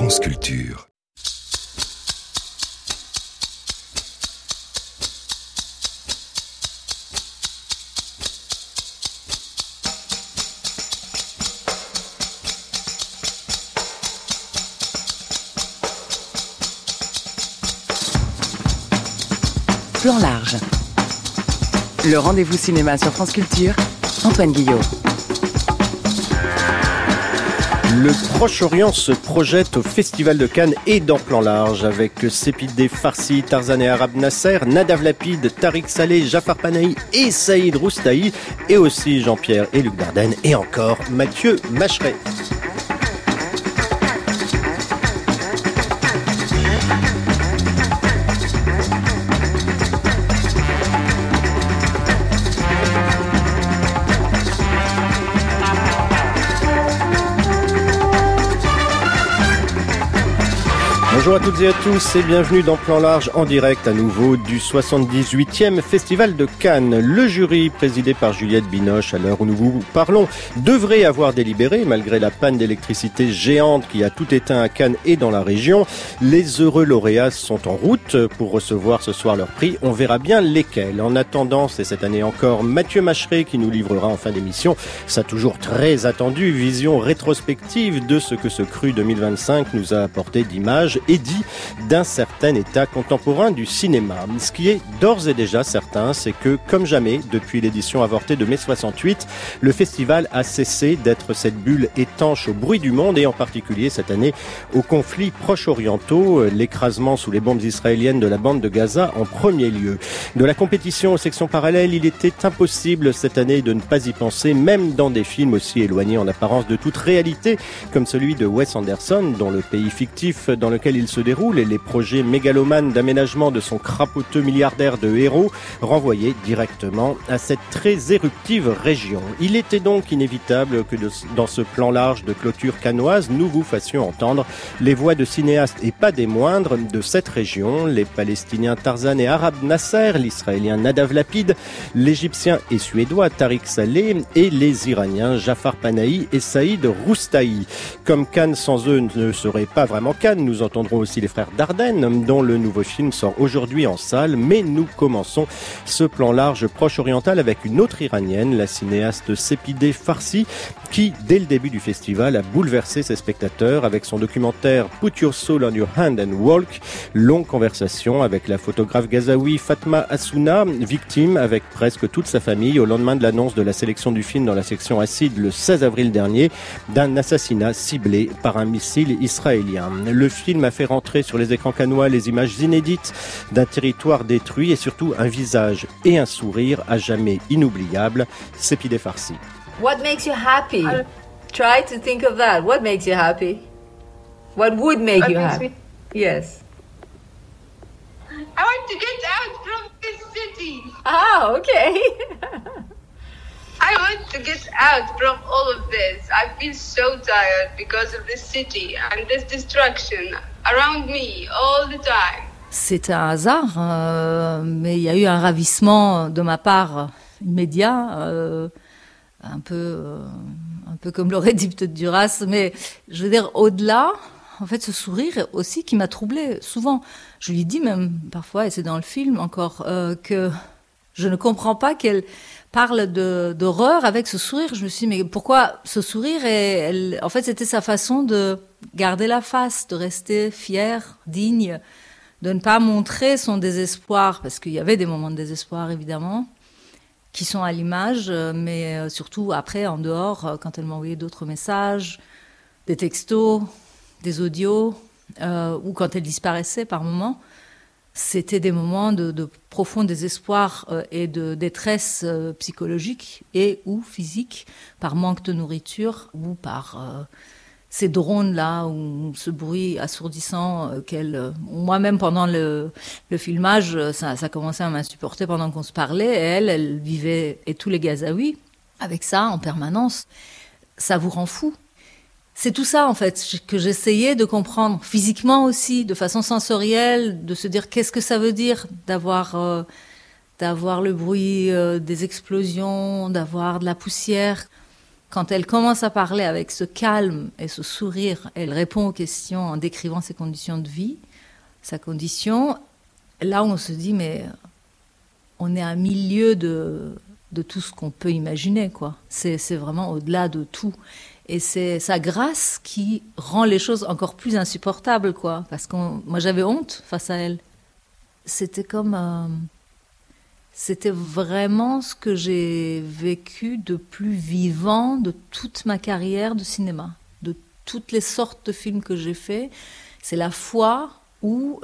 France Culture. Plan large. Le rendez-vous cinéma sur France Culture, Antoine Guillot. Le Proche-Orient se projette au Festival de Cannes et dans Plan large avec Sepideh Farsi, Tarzan et Arab Nasser, Nadav Lapid, Tariq Saleh, Jafar Panahi et Saïd Roustahi, et aussi Jean-Pierre et Luc Dardenne, et encore Mathieu Macheret. Bonjour à toutes et à tous et bienvenue dans Plan large en direct à nouveau du 78e Festival de Cannes. Le jury, présidé par Juliette Binoche à l'heure où nous vous parlons, devrait avoir délibéré malgré la panne d'électricité géante qui a tout éteint à Cannes et dans la région. Les heureux lauréats sont en route pour recevoir ce soir leur prix. On verra bien lesquels. En attendant, c'est cette année encore Mathieu Macheret qui nous livrera en fin d'émission sa toujours très attendue vision rétrospective de ce que ce cru 2025 nous a apporté d'images et dit d'un certain état contemporain du cinéma. Ce qui est d'ores et déjà certain, c'est que, comme jamais, depuis l'édition avortée de mai 68, le festival a cessé d'être cette bulle étanche au bruit du monde et en particulier cette année aux conflits proche-orientaux, l'écrasement sous les bombes israéliennes de la bande de Gaza en premier lieu. De la compétition aux sections parallèles, il était impossible cette année de ne pas y penser, même dans des films aussi éloignés en apparence de toute réalité, comme celui de Wes Anderson, dont le pays fictif dans lequel il se déroule et les projets mégalomanes d'aménagement de son crapoteux milliardaire de héros renvoyaient directement à cette très éruptive région. Il était donc inévitable que dans ce plan large de clôture cannoise, nous vous fassions entendre les voix de cinéastes et pas des moindres de cette région, les Palestiniens Tarzan et Arab Nasser, l'Israélien Nadav Lapid, l'Égyptien et Suédois Tariq Saleh et les Iraniens Jafar Panahi et Saïd Roustahi. Comme Cannes sans eux ne serait pas vraiment Cannes, nous entendrons aussi les frères Dardenne, dont le nouveau film sort aujourd'hui en salle, mais nous commençons ce plan large proche-oriental avec une autre iranienne, la cinéaste Sepideh Farsi, qui, dès le début du festival, a bouleversé ses spectateurs avec son documentaire Put Your Soul on Your Hand and Walk, longue conversation avec la photographe gazaoui Fatma Assouna, victime avec presque toute sa famille au lendemain de l'annonce de la sélection du film dans la section Acide le 16 avril dernier, d'un assassinat ciblé par un missile israélien. Le film a fait rentrer sur les écrans cannois les images inédites d'un territoire détruit et surtout un visage et un sourire à jamais inoubliables. Sepideh Farsi. What makes you happy? Try to think of that. What makes you happy? What would make you happy? Yes. I want to get out from this city. Ah, okay. I want to get out from all of this. I feel so tired because of this city and this destruction around me all the time. C'est un hasard, mais il y a eu un ravissement de ma part immédiat, un peu comme l'aurait dit peut-être Duras, mais je veux dire au-delà, en fait, ce sourire aussi qui m'a troublée souvent. Je lui dis même parfois, et c'est dans le film encore, que je ne comprends pas qu'elle parle d'horreur avec ce sourire. Je me suis dit, mais pourquoi ce sourire? En fait, c'était sa façon de garder la face, de rester fière, digne, de ne pas montrer son désespoir, parce qu'il y avait des moments de désespoir, évidemment, qui sont à l'image, mais surtout après, en dehors, quand elle m'envoyait d'autres messages, des textos, des audios, ou quand elle disparaissait par moments. C'était des moments de profond désespoir et de détresse psychologique et ou physique par manque de nourriture ou par ces drones-là ou ce bruit assourdissant moi-même pendant le filmage, ça commençait à m'insupporter pendant qu'on se parlait. Et elle vivait, et tous les Gazaouis, avec ça en permanence. Ça vous rend fou. C'est tout ça, en fait, que j'essayais de comprendre, physiquement aussi, de façon sensorielle, de se dire qu'est-ce que ça veut dire d'avoir le bruit des explosions, d'avoir de la poussière, quand elle commence à parler avec ce calme et ce sourire, elle répond aux questions en décrivant ses conditions de vie, sa condition, là on se dit mais on est à milieu de tout ce qu'on peut imaginer, quoi. C'est vraiment au-delà de tout. Et c'est sa grâce qui rend les choses encore plus insupportables, quoi. Parce que moi j'avais honte face à elle. C'était c'était vraiment ce que j'ai vécu de plus vivant de toute ma carrière de cinéma, de toutes les sortes de films que j'ai faits. C'est la foi où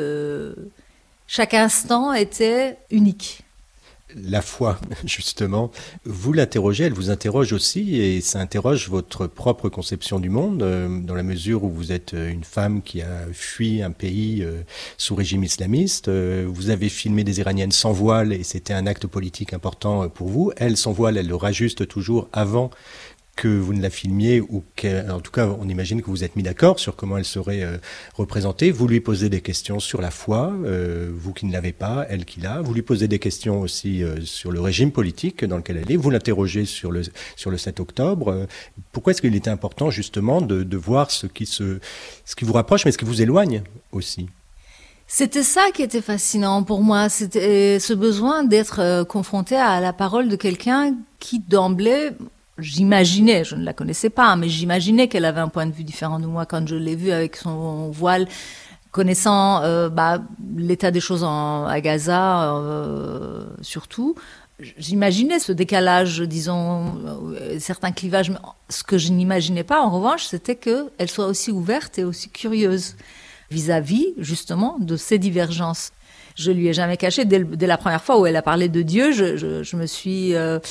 chaque instant était unique. La foi, justement, vous l'interrogez, elle vous interroge aussi, et ça interroge votre propre conception du monde, dans la mesure où vous êtes une femme qui a fui un pays sous régime islamiste. Vous avez filmé des Iraniennes sans voile, et c'était un acte politique important pour vous. Elle, sans voile, elle le rajuste toujours avant que vous ne la filmiez, ou en tout cas, on imagine que vous êtes mis d'accord sur comment elle serait représentée. Vous lui posez des questions sur la foi, vous qui ne l'avez pas, elle qui l'a. Vous lui posez des questions aussi sur le régime politique dans lequel elle est. Vous l'interrogez sur le 7 octobre. Pourquoi est-ce qu'il était important, justement, de voir ce qui vous rapproche, mais ce qui vous éloigne aussi? C'était ça qui était fascinant pour moi, c'était ce besoin d'être confronté à la parole de quelqu'un qui, d'emblée, j'imaginais, je ne la connaissais pas, mais j'imaginais qu'elle avait un point de vue différent de moi quand je l'ai vue avec son voile, connaissant l'état des choses à Gaza, surtout. J'imaginais ce décalage, disons, certains clivages. Mais ce que je n'imaginais pas, en revanche, c'était qu'elle soit aussi ouverte et aussi curieuse vis-à-vis, justement, de ces divergences. Je lui ai jamais caché. Dès la première fois où elle a parlé de Dieu, je me suis,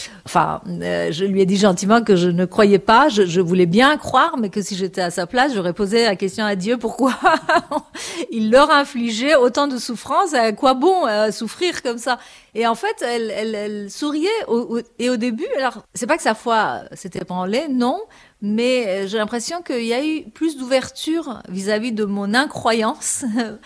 je lui ai dit gentiment que je ne croyais pas. Je voulais bien croire, mais que si j'étais à sa place, j'aurais posé la question à Dieu pourquoi il leur infligeait autant de souffrance. À quoi bon souffrir comme ça? Et en fait, elle souriait. Et au début, alors c'est pas que sa foi s'était ébranlée, non. Mais j'ai l'impression qu'il y a eu plus d'ouverture vis-à-vis de mon incroyance.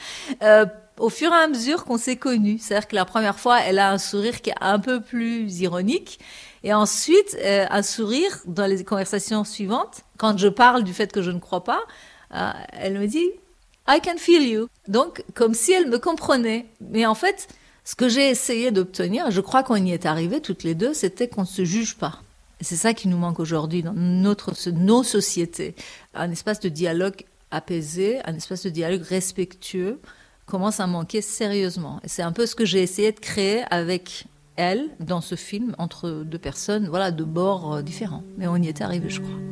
Au fur et à mesure qu'on s'est connus. C'est-à-dire que la première fois, elle a un sourire qui est un peu plus ironique. Et ensuite, un sourire dans les conversations suivantes. Quand je parle du fait que je ne crois pas, elle me dit « I can feel you ». Donc, comme si elle me comprenait. Mais en fait, ce que j'ai essayé d'obtenir, je crois qu'on y est arrivé toutes les deux, c'était qu'on ne se juge pas. Et c'est ça qui nous manque aujourd'hui dans nos sociétés. Un espace de dialogue apaisé, un espace de dialogue respectueux, commence à manquer sérieusement. Et c'est un peu ce que j'ai essayé de créer avec elle dans ce film, entre deux personnes, voilà, de bords différents. Mais on y est arrivé, je crois.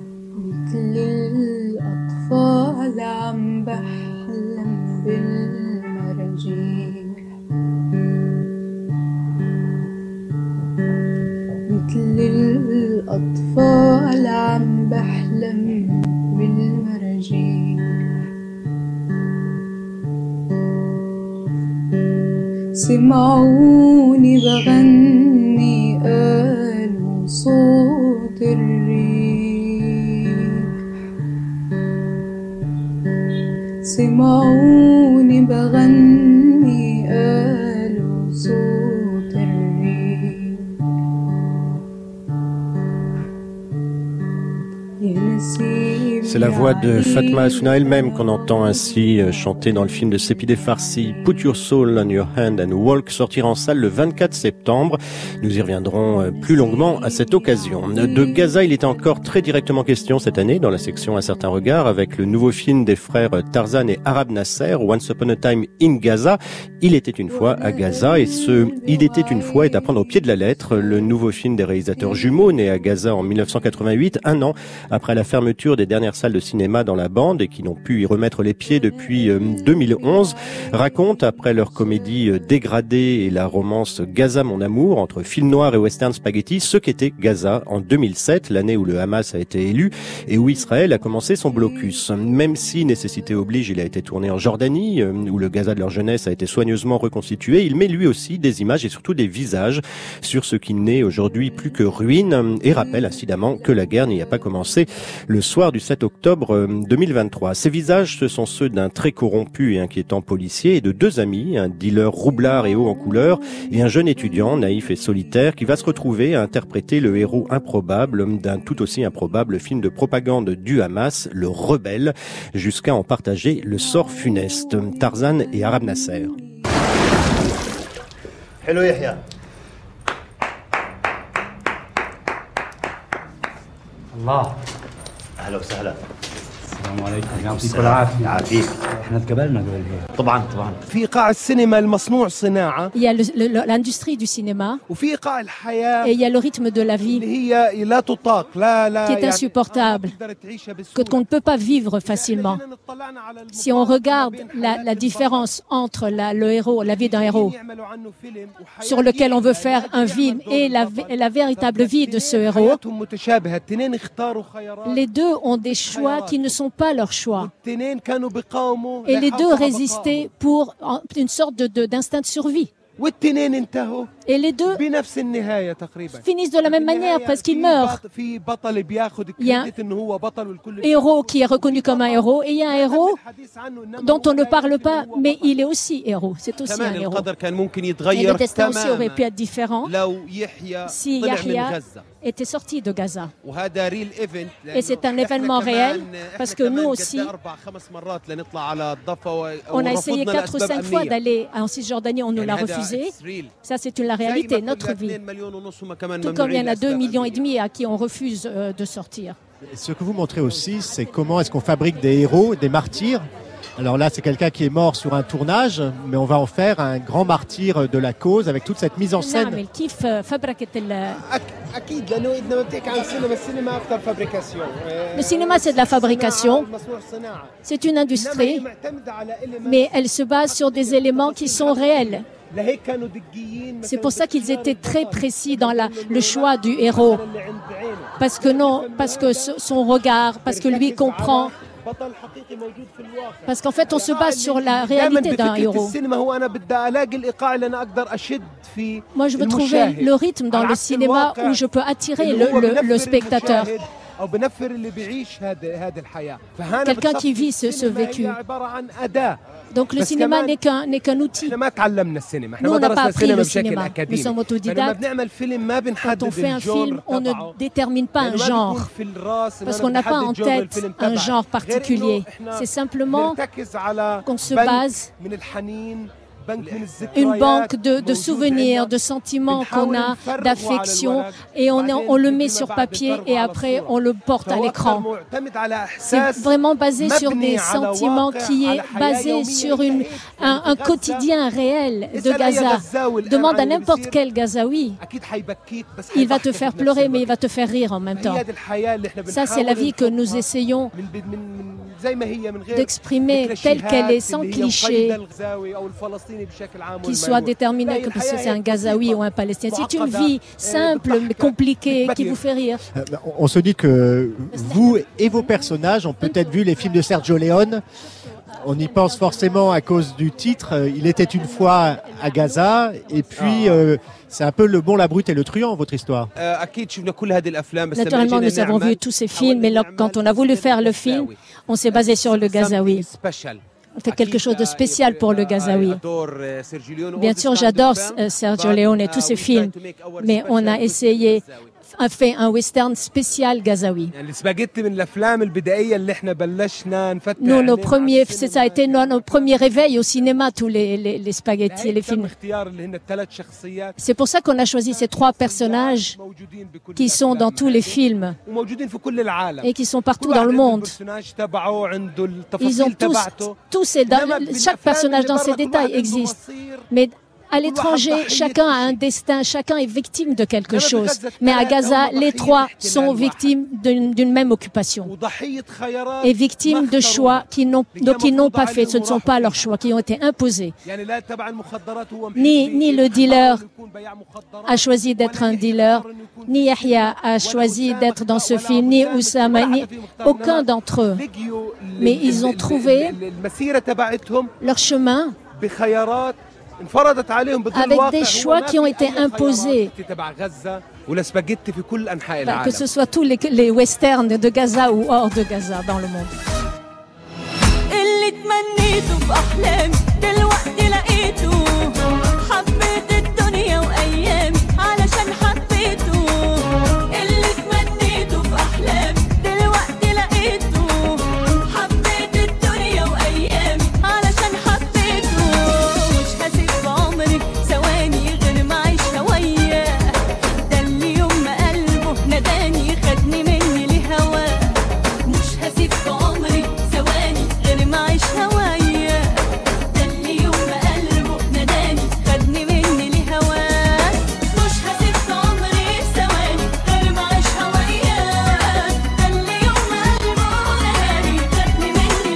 سمعوني بغني قالوا صوت الريح سمعوني بغني قالوا صوت الريح يا نسيم. C'est la voix de Fatma Assouna elle-même qu'on entend ainsi chanter dans le film de Sepideh Farsi, Put Your Soul on Your Hand and Walk, sortir en salle le 24 septembre. Nous y reviendrons plus longuement à cette occasion. De Gaza, il est encore très directement question cette année dans la section Un certain regard avec le nouveau film des frères Tarzan et Arab Nasser, Once Upon a Time in Gaza. Il était une fois à Gaza et Il était une fois est à prendre au pied de la lettre. Le nouveau film des réalisateurs jumeaux nés à Gaza en 1988, un an après la fermeture des dernières salles de cinéma dans la bande et qui n'ont pu y remettre les pieds depuis 2011, raconte, après leur comédie dégradée et la romance Gaza mon amour, entre film noir et western spaghetti, ce qu'était Gaza en 2007, l'année où le Hamas a été élu et où Israël a commencé son blocus. Même si, nécessité oblige, il a été tourné en Jordanie, où le Gaza de leur jeunesse a été soigneusement reconstitué, il met lui aussi des images et surtout des visages sur ce qui n'est aujourd'hui plus que ruine et rappelle incidemment que la guerre n'y a pas commencé le soir du 7 octobre octobre 2023. Ces visages, ce sont ceux d'un très corrompu et inquiétant policier et de deux amis, un dealer roublard et haut en couleur et un jeune étudiant naïf et solitaire qui va se retrouver à interpréter le héros improbable d'un tout aussi improbable film de propagande du Hamas, Le Rebelle, jusqu'à en partager le sort funeste. Tarzan et Arab Nasser. Hello Yahya. الله اهلا وسهلا. السلام عليكم يعطيكم العافيه. يعافيك. احنا تقابلنا قبل هيك. طبعا طبعا. في قاع السينما المصنوع صناعة. Il y a l'industrie du cinéma. وفي قاع الحياة. Et il y a le rythme de la vie. اللي هي لا تطاق لا qui est insupportable, qu'on ne peut pas vivre facilement. Si on regarde la différence entre le héros, la vie d'un héros, sur lequel on veut faire un film, et la véritable vie de ce héros, les deux ont des choix qui ne sont pas leurs choix. Et les deux résistaient pour une sorte d'instinct de survie. Et les deux finissent de la même manière parce qu'ils meurent. Il y a un héros qui est reconnu comme un héros et il y a un héros dont on ne parle pas, mais il est aussi héros. C'est aussi un héros. Et le destin aussi aurait pu être différent si Yahya était sorti de Gaza. Et c'est un événement réel parce que nous aussi, on a essayé 4 ou 5 fois d'aller en Cisjordanie, on nous l'a refusé. Ça, c'est la réalité, notre vie. Tout comme il y en a 2,5 millions à qui on refuse de sortir. Ce que vous montrez aussi, c'est comment est-ce qu'on fabrique des héros, des martyrs. Alors là, c'est quelqu'un qui est mort sur un tournage, mais on va en faire un grand martyr de la cause avec toute cette mise en scène. Le cinéma, c'est de la fabrication. C'est une industrie, mais elle se base sur des éléments qui sont réels. C'est pour ça qu'ils étaient très précis dans le choix du héros. Parce que son regard, parce que lui comprend. Parce qu'en fait, on se base sur la réalité d'un héros. Moi, je veux trouver le rythme dans le cinéma où je peux attirer le spectateur. Quelqu'un qui vit ce vécu. Donc le cinéma n'est qu'un outil. Nous, on n'a pas appris le cinéma. Nous sommes autodidactes. Quand on fait un film, on ne détermine pas un genre. Parce qu'on n'a pas en tête un genre particulier. C'est simplement qu'on se base une banque de souvenirs, de sentiments qu'on a, d'affection, et on le met sur papier et après on le porte à l'écran. C'est vraiment basé sur des sentiments qui est basé sur un quotidien réel de Gaza. Demande à n'importe quel Gazaoui, il va te faire pleurer mais il va te faire rire en même temps. Ça, c'est la vie que nous essayons d'exprimer telle qu'elle est, sans cliché, qu'il soit déterminé que parce que c'est un Gazaoui ou un Palestinien. C'est une vie simple mais compliquée qui vous fait rire. On se dit que vous et vos personnages ont peut-être vu les films de Sergio Leone. On y pense forcément à cause du titre. Il était une fois à Gaza, et puis c'est un peu le bon, la brute et le truand, votre histoire. Naturellement, nous avons vu tous ces films, mais quand on a voulu faire le film, on s'est basé sur le Gazaoui. On fait quelque chose de spécial pour le Gazaoui. Bien sûr, j'adore Sergio Leone et tous ses films, mais on a essayé fait un western spécial Gazaoui. Nous, ça a été nos premiers réveils au cinéma, tous les spaghettis et les films. C'est pour ça qu'on a choisi ces 3 personnages qui sont dans tous les films et qui sont partout dans le monde. Ils ont chaque personnage dans ses détails existe. Mais à l'étranger, chacun a un destin, chacun est victime de quelque chose. Mais à Gaza, les 3 sont victimes d'une même occupation. Et victimes de choix qu'ils n'ont pas fait. Ce ne sont pas leurs choix, qui ont été imposés. Ni le dealer a choisi d'être un dealer, ni Yahya a choisi d'être dans ce film, ni Oussama, ni aucun d'entre eux. Mais ils ont trouvé leur chemin avec des choix qui ont été imposés. والسباجيتي في كل أنحاء العالم. Que ce soit tous les westerns de Gaza ou hors de Gaza dans le monde. اللي تمنيته في أحلامي دلوقتي لقيته حبيت الدنيا وأيامي علشان حبيته اللي تمنيته في أحلامي دلوقتي لقيته حبيت الدنيا وأيامي علشان حبيته مش هسيب في عمري ثواني غير ما أعيشها وياه ده اللي يوم ما قلبه ناداني خدني مني لهواه مش هسيب في عمري ثواني غير ما أعيشها وياه ده اللي يوم ما قلبه ناداني خدني مني لهواه مش هسيب في عمري ثواني غير ما أعيشها وياه ده اللي يوم ما قلبه ناداني خدني مني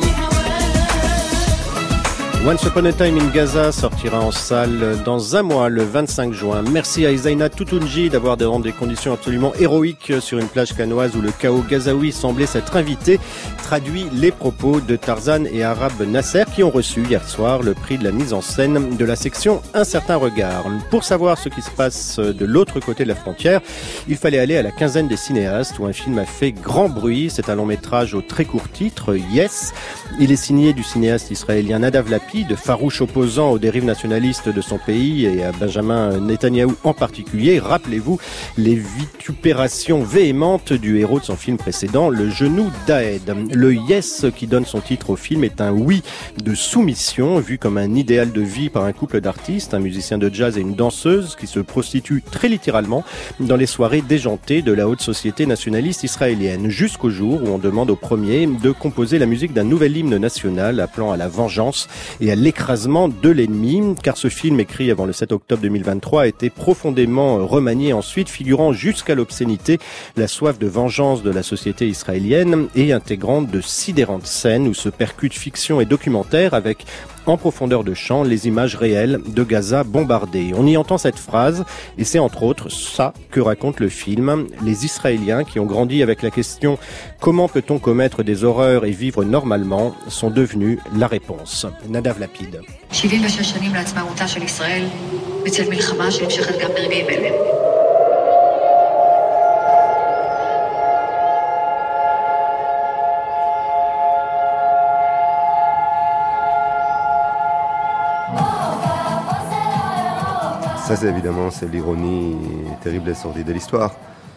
لهواه. Once Upon a Time in Gaza sortira en salle dans un mois, le 25 juin. Merci à Isaina Toutounji d'avoir rendu des conditions absolument héroïques sur une plage canoise où le chaos gazaoui semblait s'être invité. Traduit les propos de Tarzan et Arab Nasser qui ont reçu hier soir le prix de la mise en scène de la section Un certain regard. Pour savoir ce qui se passe de l'autre côté de la frontière, il fallait aller à la quinzaine des cinéastes où un film a fait grand bruit. C'est un long métrage au très court titre, Yes. Il est signé du cinéaste israélien Nadav Lapid, farouche opposant aux dérives nationalistes de son pays et à Benjamin Netanyahou en particulier. Rappelez-vous les vitupérations véhémentes du héros de son film précédent, Le genou d'Aed. Le Yes qui donne son titre au film est un oui de soumission, vu comme un idéal de vie par un couple d'artistes, un musicien de jazz et une danseuse qui se prostituent très littéralement dans les soirées déjantées de la haute société nationaliste israélienne, jusqu'au jour où on demande au premier de composer la musique d'un nouvel hymne national appelant à la vengeance et à l'écrasement de l'ennemi, car ce film écrit avant le 7 octobre 2023 a été profondément remanié ensuite, figurant jusqu'à l'obscénité la soif de vengeance de la société israélienne et intégrant de sidérantes scènes où se percutent fiction et documentaire avec en profondeur de champ les images réelles de Gaza bombardée. On y entend cette phrase et c'est entre autres ça que raconte le film. Les Israéliens qui ont grandi avec la question « Comment peut-on commettre des horreurs et vivre normalement ?» sont devenus la réponse. Nadav Lapid. 76 שנים לעצמאותה של ישראל בצל מלחמה שנמשכת גם ברגעים אלה. Ça, c'est évidemment, c'est l'ironie terrible et sordide de l'histoire.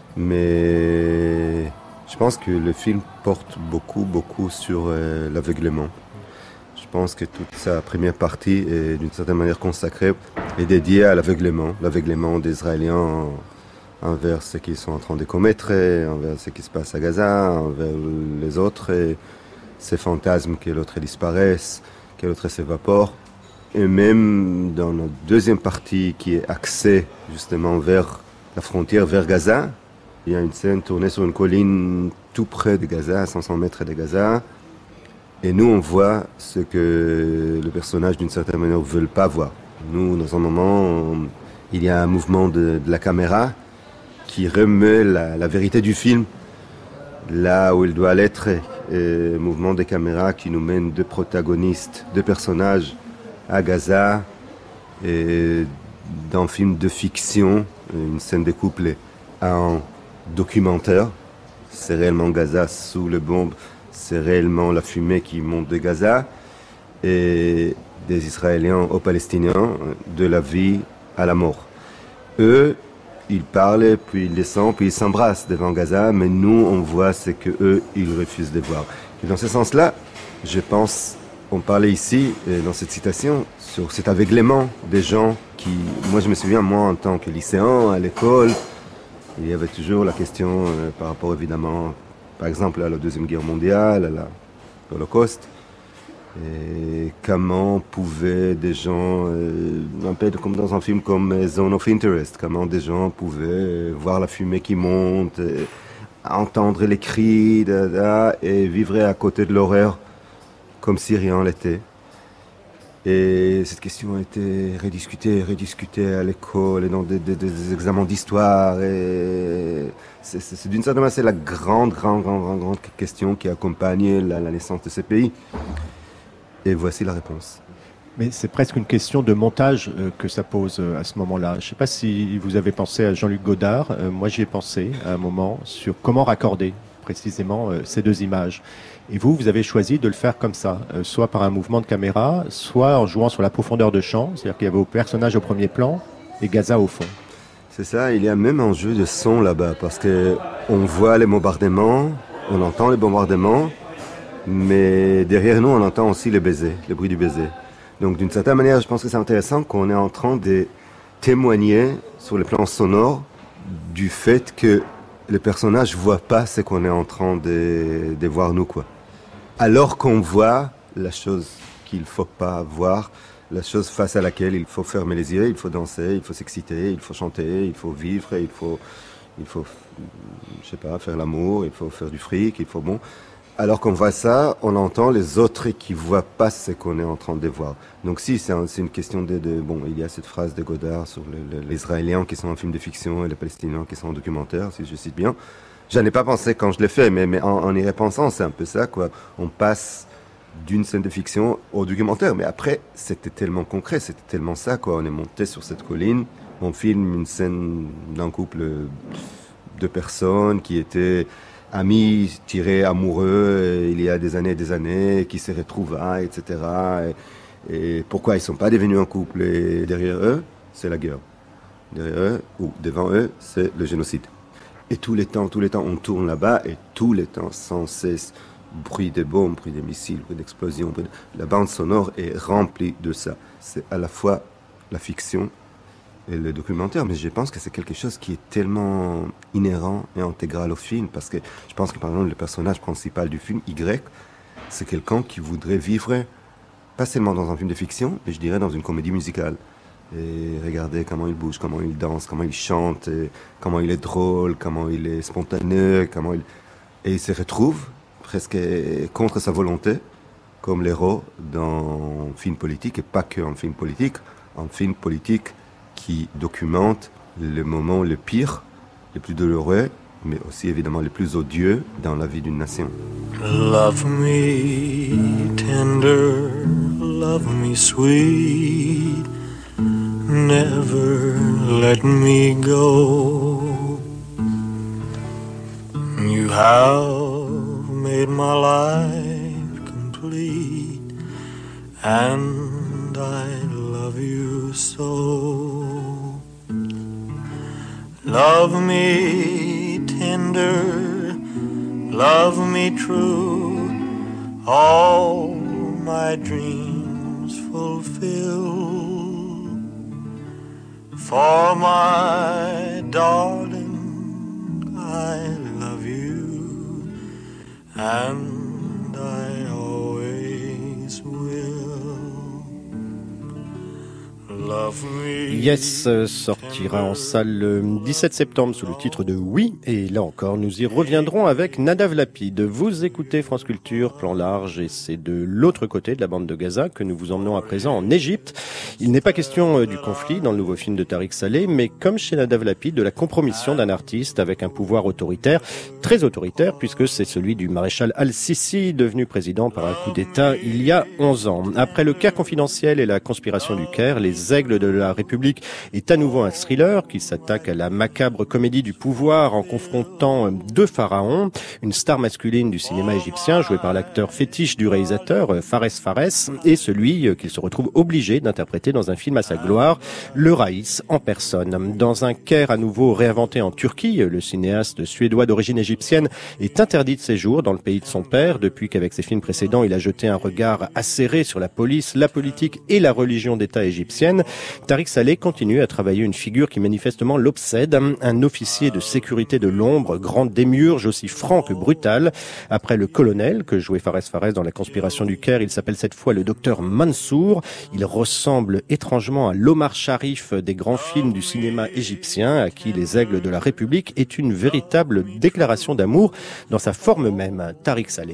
Mais je pense que le film porte beaucoup sur l'aveuglement. Je pense que toute sa première partie est d'une certaine manière consacrée et dédiée à l'aveuglement des Israéliens envers ce qu'ils sont en train de commettre, envers ce qui se passe à Gaza, envers les autres, et ces fantasmes que l'autre disparaisse, que l'autre s'évapore. Et même dans notre deuxième partie qui est axée justement vers la frontière, vers Gaza, il y a une scène tournée sur une colline tout près de Gaza, à 500 mètres de Gaza. Et nous, on voit ce que le personnage d'une certaine manière ne veut pas voir. Nous, dans un moment, il y a un mouvement de la caméra qui remet la vérité du film là où il doit l'être. Un mouvement de caméra qui nous mène deux protagonistes, deux personnages à Gaza, et d'un film de fiction, une scène de couple à un documentaire. C'est réellement Gaza sous les bombes, c'est réellement la fumée qui monte de Gaza, et des Israéliens aux Palestiniens, de la vie à la mort. Eux, ils parlent, puis ils descendent, puis ils s'embrassent devant Gaza, mais nous, on voit ce qu'eux, ils refusent de voir. Et dans ce sens-là, je pense, on parlait ici, dans cette citation, sur cet aveuglement des gens qui... Moi, je me souviens, moi, en tant que lycéen, à l'école, il y avait toujours la question par rapport, évidemment, par exemple, à la Deuxième Guerre mondiale, à l'Holocauste. Et comment pouvaient des gens, un peu comme dans un film comme Zone of Interest, comment des gens pouvaient voir la fumée qui monte, entendre les cris, et vivre à côté de l'horreur, comme si rien l'était. Et cette question a été rediscutée à l'école et dans des examens d'histoire. Et c'est d'une certaine manière, c'est la grande question qui accompagne la naissance de ces pays. Et voici la réponse. Mais c'est presque une question de montage que ça pose à ce moment-là. Je ne sais pas si vous avez pensé à Jean-Luc Godard. Moi, j'y ai pensé à un moment sur comment raccorder précisément ces deux images. Et vous avez choisi de le faire comme ça, soit par un mouvement de caméra, soit en jouant sur la profondeur de champ, c'est-à-dire qu'il y avait vos personnages au premier plan et Gaza au fond. C'est ça, il y a même un jeu de son là-bas, parce que on voit les bombardements, on entend les bombardements, mais derrière nous, on entend aussi les baisers, le bruit du baiser. Donc d'une certaine manière, je pense que c'est intéressant qu'on est en train de témoigner sur le plan sonore du fait que le personnage ne voit pas ce qu'on est en train de voir nous, quoi. Alors qu'on voit la chose qu'il ne faut pas voir, la chose face à laquelle il faut fermer les yeux, il faut danser, il faut s'exciter, il faut chanter, il faut vivre, il faut, je sais pas, faire l'amour, il faut faire du fric, il faut bon. Alors qu'on voit ça, on entend les autres qui voient pas ce qu'on est en train de voir. Donc si, c'est une question bon, il y a cette phrase de Godard sur les Israéliens qui sont en film de fiction et les Palestiniens qui sont en documentaire, si je cite bien. J'en ai pas pensé quand je l'ai fait, mais en y repensant, c'est un peu ça, quoi. On passe d'une scène de fiction au documentaire, mais après, c'était tellement concret, c'était tellement ça, quoi. On est monté sur cette colline, on filme une scène d'un couple de personnes qui étaient amis, tirés amoureux, il y a des années, qui se retrouvaient, etc. Et pourquoi ils sont pas devenus un couple? Et derrière eux, c'est la guerre. Derrière eux, ou devant eux, c'est le génocide. Et tous les temps, on tourne là-bas, et tous les temps, sans cesse, bruit des bombes, bruit des missiles, bruit d'explosions. La bande sonore est remplie de ça. C'est à la fois la fiction et le documentaire, mais je pense que c'est quelque chose qui est tellement inhérent et intégral au film, parce que je pense que par exemple le personnage principal du film, Y, c'est quelqu'un qui voudrait vivre, pas seulement dans un film de fiction, mais je dirais dans une comédie musicale. Et regarder comment il bouge, comment il danse, comment il chante, et comment il est drôle, comment il est spontané, et il se retrouve presque contre sa volonté, comme l'héros dans un film politique, et pas qu'un film politique, un film politique qui documente le moment le pire, le plus douloureux, mais aussi évidemment le plus odieux dans la vie d'une nation. Love me tender, love me sweet, never let me go. You have made my life complete, and I love you so. Love me tender, love me true, all my dreams fulfill. For my darling, I love you, and I always will. Love me. Yes sortira en salle le 17 septembre sous le titre de Oui. Et là encore, nous y reviendrons avec Nadav Lapid. Vous écoutez France Culture, plan large, et c'est de l'autre côté de la bande de Gaza que nous vous emmenons à présent en Égypte. Il n'est pas question du conflit dans le nouveau film de Tariq Saleh, mais comme chez Nadav Lapid, de la compromission d'un artiste avec un pouvoir autoritaire, très autoritaire, puisque c'est celui du maréchal Al-Sisi, devenu président par un coup d'État il y a 11 ans. Après le Caire confidentiel et la conspiration du Caire, Les Aigles de la République est à nouveau un thriller qui s'attaque à la macabre comédie du pouvoir en confrontant deux pharaons, une star masculine du cinéma égyptien jouée par l'acteur fétiche du réalisateur Fares Fares et celui qu'il se retrouve obligé d'interpréter dans un film à sa gloire, le Raïs en personne. Dans un Caire à nouveau réinventé en Turquie, le cinéaste suédois d'origine égyptienne est interdit de séjour dans le pays de son père depuis qu'avec ses films précédents il a jeté un regard acéré sur la police, la politique et la religion d'État égyptienne. Tariq Saleh continue à travailler une figure qui manifestement l'obsède, un officier de sécurité de l'ombre, grand démiurge, aussi franc que brutal. Après le colonel que jouait Fares Fares dans La conspiration du Caire, il s'appelle cette fois le docteur Mansour. Il ressemble étrangement à l'Omar Sharif des grands films du cinéma égyptien, à qui Les Aigles de la République est une véritable déclaration d'amour dans sa forme même. Tariq Saleh.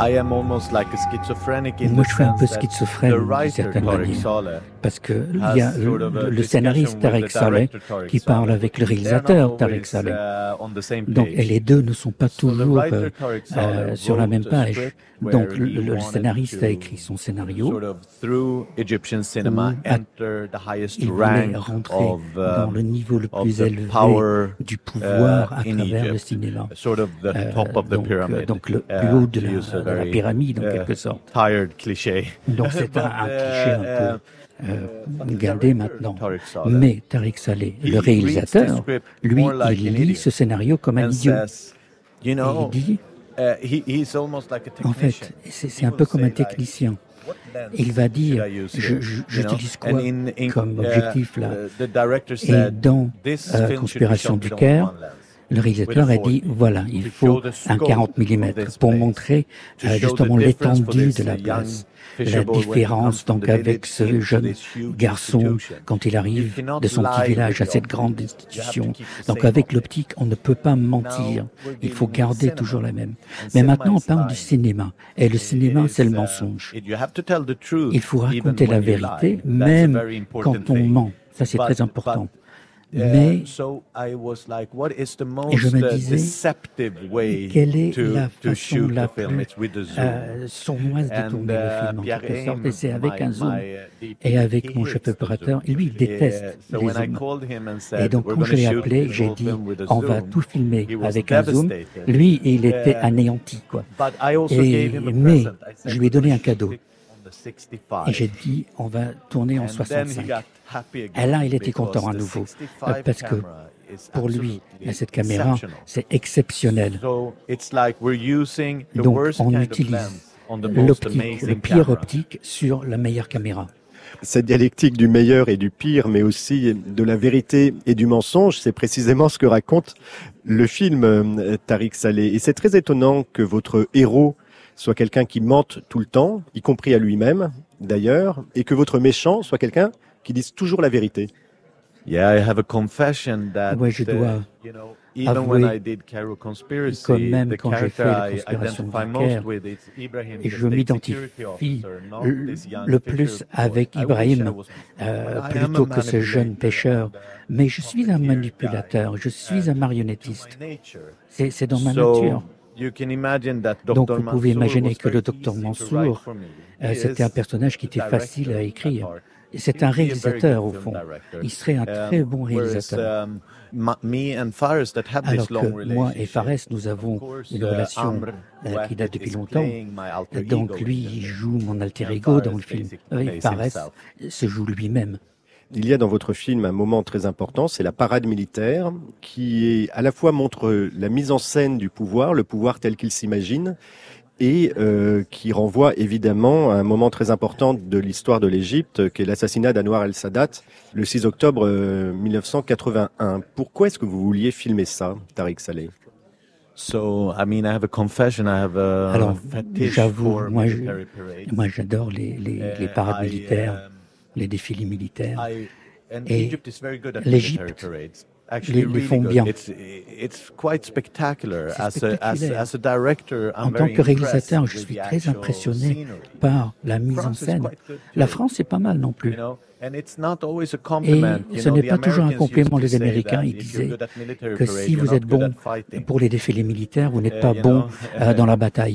Moi, je suis un peu schizophrène d'une certaine manière, parce que il y a le scénariste Tarek Saleh qui parle avec le réalisateur Tarek Saleh. Donc, et les deux ne sont pas toujours sur la même page. Donc, le scénariste a écrit son scénario. Il voulait rentrer dans le niveau le plus élevé du pouvoir à travers le cinéma. Donc le plus haut de la pyramide, en quelque sorte. Donc c'est un cliché un peu gardé maintenant. Mais Tarek Saleh, le réalisateur, lui, il lit ce scénario comme un idiot. Et il dit, en fait, c'est un peu comme un technicien. Il va dire, j'utilise quoi comme objectif là? Et dans Conspiration du Caire, le réalisateur a dit, voilà, il faut un 40 mm pour montrer justement l'étendue de la place, la différence donc avec ce jeune garçon quand il arrive de son petit village à cette grande institution. Donc avec l'optique, on ne peut pas mentir, il faut garder toujours la même. Mais maintenant, on parle du cinéma, et le cinéma, c'est le mensonge. Il faut raconter la vérité, même quand on ment. Ça, c'est très important. Mais et je me disais, quelle est la façon la plus sournoise de tourner le film, en quelque sorte, et c'est avec un zoom. Et avec mon chef opérateur, lui, il déteste les zooms. Et donc, quand je l'ai appelé, j'ai dit, on va tout filmer avec un zoom. Lui, il était anéanti, quoi. Mais je lui ai donné un cadeau. Et j'ai dit, on va tourner en 65. Et là, il était content à nouveau, parce que pour lui, cette caméra, c'est exceptionnel. Donc, on utilise l'optique, le pire optique sur la meilleure caméra. Cette dialectique du meilleur et du pire, mais aussi de la vérité et du mensonge, c'est précisément ce que raconte le film Tarek Saleh. Et c'est très étonnant que votre héros soit quelqu'un qui mente tout le temps, y compris à lui-même, d'ailleurs, et que votre méchant soit quelqu'un qui dise toujours la vérité. Oui, je dois avouer, quand même, quand j'ai fait la conspiration du Caire, et je m'identifie le plus avec Ibrahim, plutôt que ce jeune pêcheur. Mais je suis un manipulateur, je suis un marionnettiste. C'est dans ma nature. Donc vous pouvez imaginer que le docteur Mansour, c'était un personnage qui était facile à écrire. Et c'est un réalisateur au fond. Il serait un très bon réalisateur. Alors que moi et Fares, nous avons une relation qui date depuis longtemps. Donc lui, il joue mon alter ego dans le film. Et Fares se joue lui-même. Il y a dans votre film un moment très important, c'est la parade militaire, qui à la fois montre la mise en scène du pouvoir, le pouvoir tel qu'il s'imagine, et qui renvoie évidemment à un moment très important de l'histoire de l'Égypte, qui est l'assassinat d'Anwar el-Sadat, le 6 octobre 1981. Pourquoi est-ce que vous vouliez filmer ça, Tarek Saleh? Alors, j'avoue, moi j'adore les parades militaires, les défilés militaires, et l'Égypte les font bien. C'est spectaculaire. En tant que réalisateur, je suis très impressionné par la mise en scène. La France, c'est pas mal non plus. Et ce n'est pas toujours un compliment. Les Américains, ils disaient que si vous êtes bon pour les défilés militaires, vous n'êtes pas bon dans la bataille.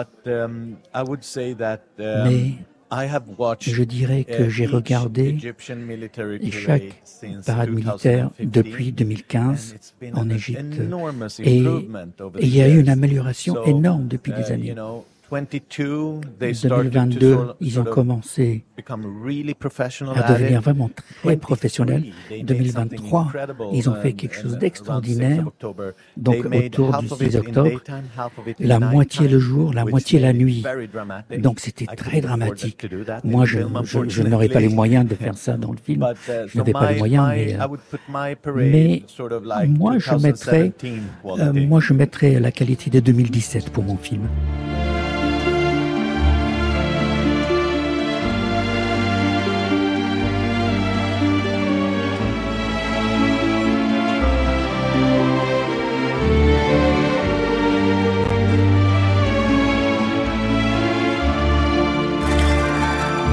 Mais je dirais que j'ai regardé chaque parade militaire depuis 2015 en Égypte et il y a eu une amélioration énorme depuis des années. 2022, ils ont commencé à devenir vraiment très professionnels. 2023, ils ont fait quelque chose d'extraordinaire. Donc autour du 6 octobre, la moitié le jour, la moitié la nuit. Donc c'était très dramatique. Moi, je n'aurais pas les moyens de faire ça dans le film. Je n'avais pas les moyens, mais moi, je mettrais la qualité de 2017 pour mon film.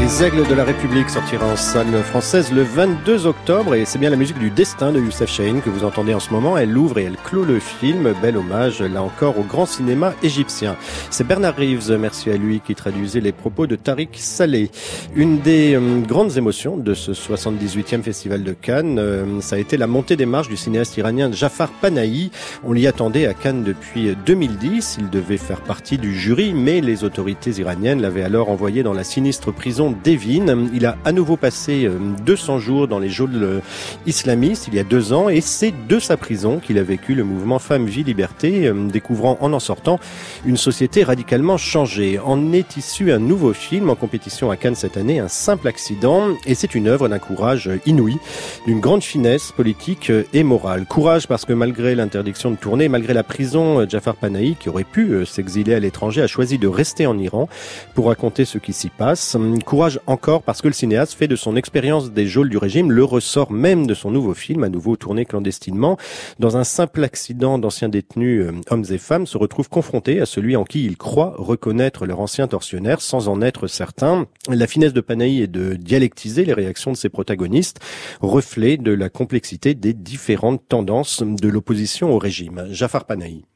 Les Aigles de la République sortira en salle française le 22 octobre et c'est bien la musique du Destin de Youssef Chahine que vous entendez en ce moment. Elle ouvre et elle clôt le film. Bel hommage, là encore, au grand cinéma égyptien. C'est Bernard Reeves, merci à lui, qui traduisait les propos de Tariq Saleh. Une des grandes émotions de ce 78e Festival de Cannes, ça a été la montée des marches du cinéaste iranien Jafar Panahi. On l'y attendait à Cannes depuis 2010. Il devait faire partie du jury, mais les autorités iraniennes l'avaient alors envoyé dans la sinistre prison d'Evin. Il a à nouveau passé 200 jours dans les geôles islamistes il y a 2 ans et c'est de sa prison qu'il a vécu le mouvement Femmes, Vie, Liberté, découvrant en sortant une société radicalement changée. En est issu un nouveau film en compétition à Cannes cette année, Un simple accident, et c'est une œuvre d'un courage inouï, d'une grande finesse politique et morale. Courage parce que malgré l'interdiction de tourner, malgré la prison, Jafar Panahi, qui aurait pu s'exiler à l'étranger, a choisi de rester en Iran pour raconter ce qui s'y passe. Courage encore parce que le cinéaste fait de son expérience des geôles du régime le ressort même de son nouveau film, à nouveau tourné clandestinement. Dans Un simple accident, d'anciens détenus, hommes et femmes, se retrouvent confrontés à celui en qui ils croient reconnaître leur ancien tortionnaire sans en être certains. La finesse de Panahi est de dialectiser les réactions de ses protagonistes, reflet de la complexité des différentes tendances de l'opposition au régime. Jafar Panahi.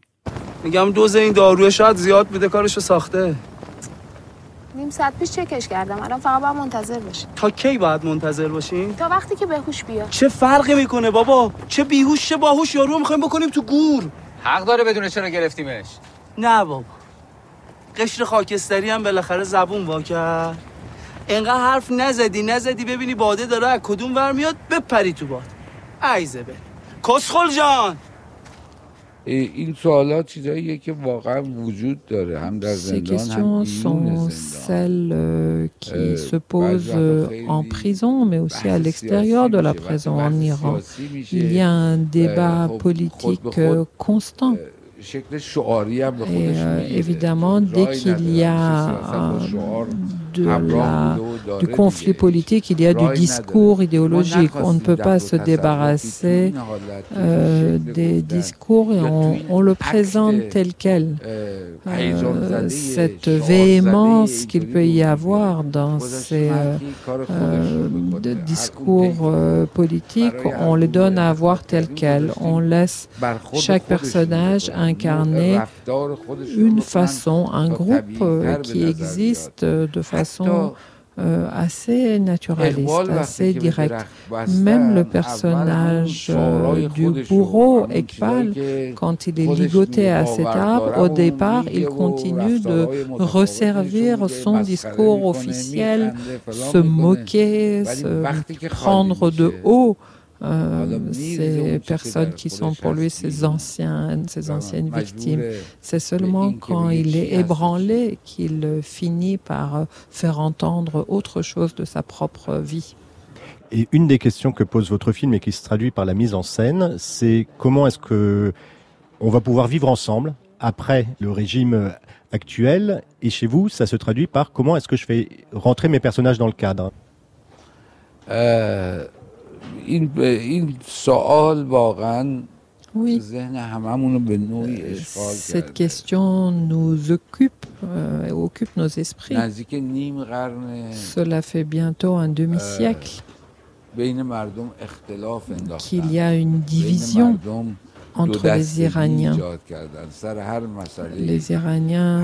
نیم ساعت پیش چکش کردم الان فقط باید منتظر باشی تا کی باید منتظر باشیم؟ تا وقتی که بهوش بیاد چه فرقی میکنه بابا؟ چه بیهوش چه باهوش یارو میخوایم بکنیم تو گور حق داره بدونه چرا گرفتیمش نه بابا قشر خاکستری هم بالاخره زبون وا کرد اینقدر حرف نزدی ببینی باده داره از کدوم ور میاد بپری تو باد عیزه به کسخل جان این سوالات چیزاییه که واقعا وجود داره هم در زندان هم بیرون celles qui se posent en prison mais aussi à l'extérieur de la prison en Iran. Il y a un débat politique constant. Et évidemment, dès qu'il y a du conflit politique, il y a du discours idéologique. On ne peut pas se débarrasser des discours et on le présente tel quel. Cette véhémence qu'il peut y avoir dans ces discours politiques, on les donne à voir tel quel. On laisse chaque personnage incarner une façon, un groupe qui existe de façon assez naturaliste, assez directe. Même le personnage du bourreau, Ekbal, quand il est ligoté à cet arbre, au départ, il continue de resservir son discours officiel, se moquer, se prendre de haut ces personnes qui sont pour lui ses anciennes victimes. C'est seulement quand il est ébranlé qu'il finit par faire entendre autre chose de sa propre vie. Et une des questions que pose votre film et qui se traduit par la mise en scène, c'est comment est-ce que on va pouvoir vivre ensemble après le régime actuel, et chez vous, ça se traduit par comment est-ce que je fais rentrer mes personnages dans le cadre. Oui, cette question nous occupe, occupe nos esprits. Cela fait bientôt un demi-siècle qu'il y a une division entre les Iraniens. Les Iraniens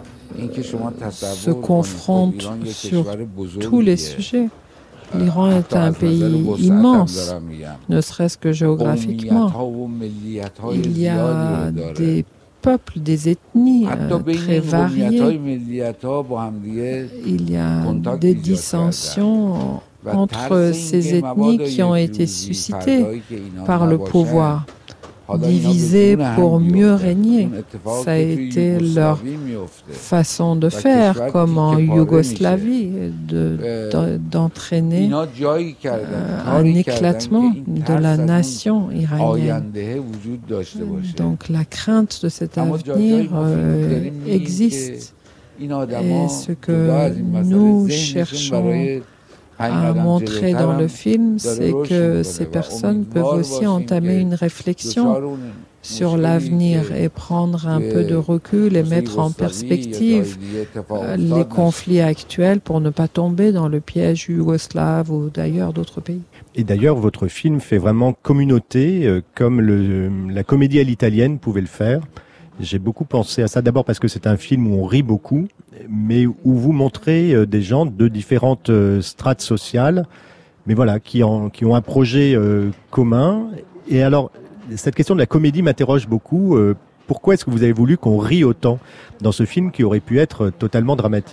se confrontent sur tous les sujets. L'Iran est un pays immense, ne serait-ce que géographiquement. Il y a des peuples, des ethnies très variées. Il y a des dissensions entre ces ethnies qui ont été suscitées par le pouvoir. Divisés pour mieux régner. Ça a été leur façon de faire, comme en Yougoslavie, d'entraîner un éclatement de la nation iranienne. Donc la crainte de cet avenir existe. Et ce que nous cherchons à montrer dans le film, c'est que ces personnes peuvent aussi entamer une réflexion sur l'avenir et prendre un peu de recul et mettre en perspective les conflits actuels pour ne pas tomber dans le piège yougoslave ou d'ailleurs d'autres pays. Et d'ailleurs, votre film fait vraiment communauté, comme la comédie à l'italienne pouvait le faire. J'ai beaucoup pensé à ça, d'abord parce que c'est un film où on rit beaucoup, mais où vous montrez des gens de différentes strates sociales, mais voilà, qui ont un projet commun. Et alors, cette question de la comédie m'interroge beaucoup. Pourquoi est-ce que vous avez voulu qu'on rie autant dans ce film qui aurait pu être totalement dramatique ?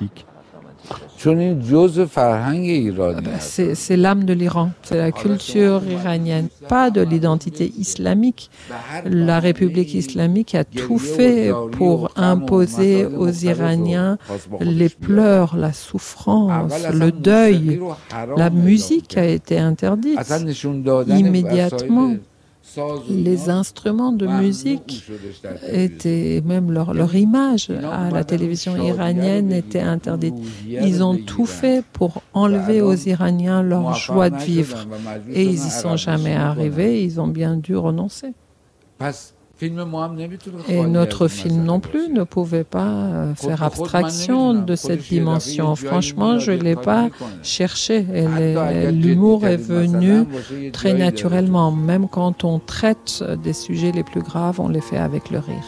C'est l'âme de l'Iran, c'est la culture iranienne, pas de l'identité islamique. La République islamique a tout fait pour imposer aux Iraniens les pleurs, la souffrance, le deuil. La musique a été interdite immédiatement. Les instruments de musique étaient, même leur image à la télévision iranienne était interdite. Ils ont tout fait pour enlever aux Iraniens leur joie de vivre. Et ils y sont jamais arrivés, ils ont bien dû renoncer. Et notre film non plus ne pouvait pas faire abstraction de cette dimension. Franchement, je ne l'ai pas cherché. Et l'humour est venu très naturellement. Même quand on traite des sujets les plus graves, on les fait avec le rire.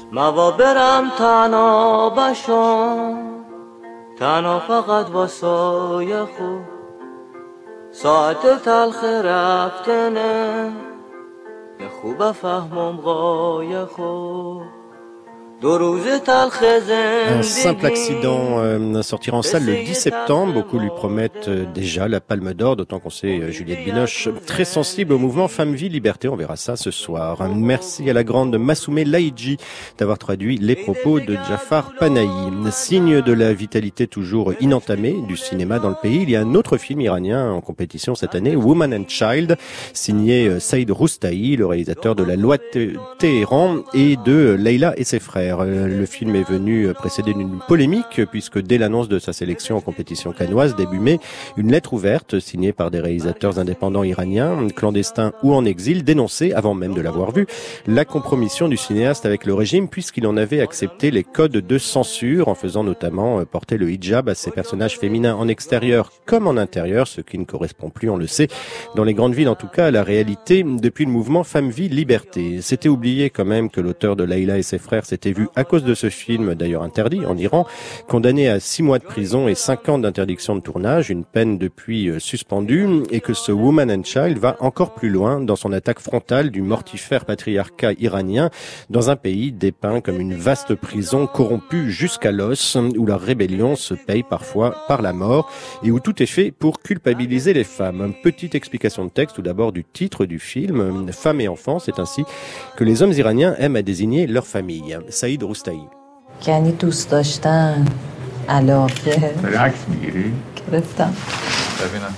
Un simple accident sortira en salle le 10 septembre. Beaucoup lui promettent déjà la Palme d'Or, d'autant qu'on sait Juliette Binoche très sensible au mouvement Femmes, Vie, Liberté. On verra ça ce soir. Merci à la grande Massoumeh Laïdji d'avoir traduit les propos de Jafar Panahi. Signe de la vitalité toujours inentamée du cinéma dans le pays, il y a un autre film iranien en compétition cette année, Woman and Child, signé Saïd Roustahi, le réalisateur de La Loi de Téhéran et de Leïla et ses frères. Le film est venu précéder d'une polémique puisque dès l'annonce de sa sélection en compétition cannoise début mai, une lettre ouverte signée par des réalisateurs indépendants iraniens, clandestins ou en exil, dénonçait, avant même de l'avoir vu, la compromission du cinéaste avec le régime puisqu'il en avait accepté les codes de censure en faisant notamment porter le hijab à ses personnages féminins en extérieur comme en intérieur, ce qui ne correspond plus, on le sait, dans les grandes villes en tout cas, à la réalité depuis le mouvement Femmes, Vie, Liberté. C'était oublié quand même que l'auteur de Leïla et ses frères s'était vu à cause de ce film, d'ailleurs interdit en Iran, condamné à 6 mois de prison et 5 ans d'interdiction de tournage, une peine depuis suspendue, et que ce Woman and Child va encore plus loin dans son attaque frontale du mortifère patriarcat iranien dans un pays dépeint comme une vaste prison corrompue jusqu'à l'os, où la rébellion se paye parfois par la mort et où tout est fait pour culpabiliser les femmes. Petite explication de texte tout d'abord du titre du film, Femmes et enfants, c'est ainsi que les hommes iraniens aiment à désigner leur famille. Saïd Roustahi. یعنی دوست داشتن علاقه عکس میگیری؟ گرفتم ببینم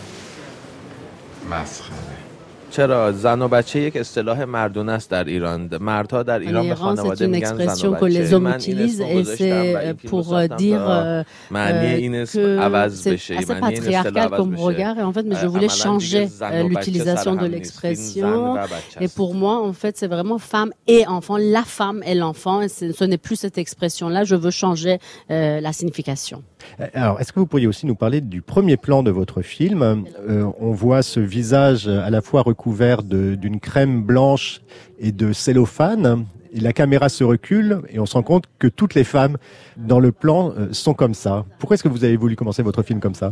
مسخره چرا زن و بچه یک اصطلاح مردونه است در ایران. مردها در ایران به خانواده میگن زن و بچه. من این اسمو گذاشتم pour dire معنی این اسم عوض بشه. معنی این اصطلاح عوض بشه. En fait, mais je voulais changer l'utilisation de l'expression. Et pour moi, en fait, c'est vraiment femme et enfant, la femme et l'enfant. Ce n'est plus cette expression-là. Je veux changer la signification. Alors, est-ce que vous pourriez aussi nous parler du premier plan de votre film ? On voit ce visage à la fois recouvert d'une crème blanche et de cellophane. Et la caméra se recule et on se rend compte que toutes les femmes dans le plan sont comme ça. Pourquoi est-ce que vous avez voulu commencer votre film comme ça ?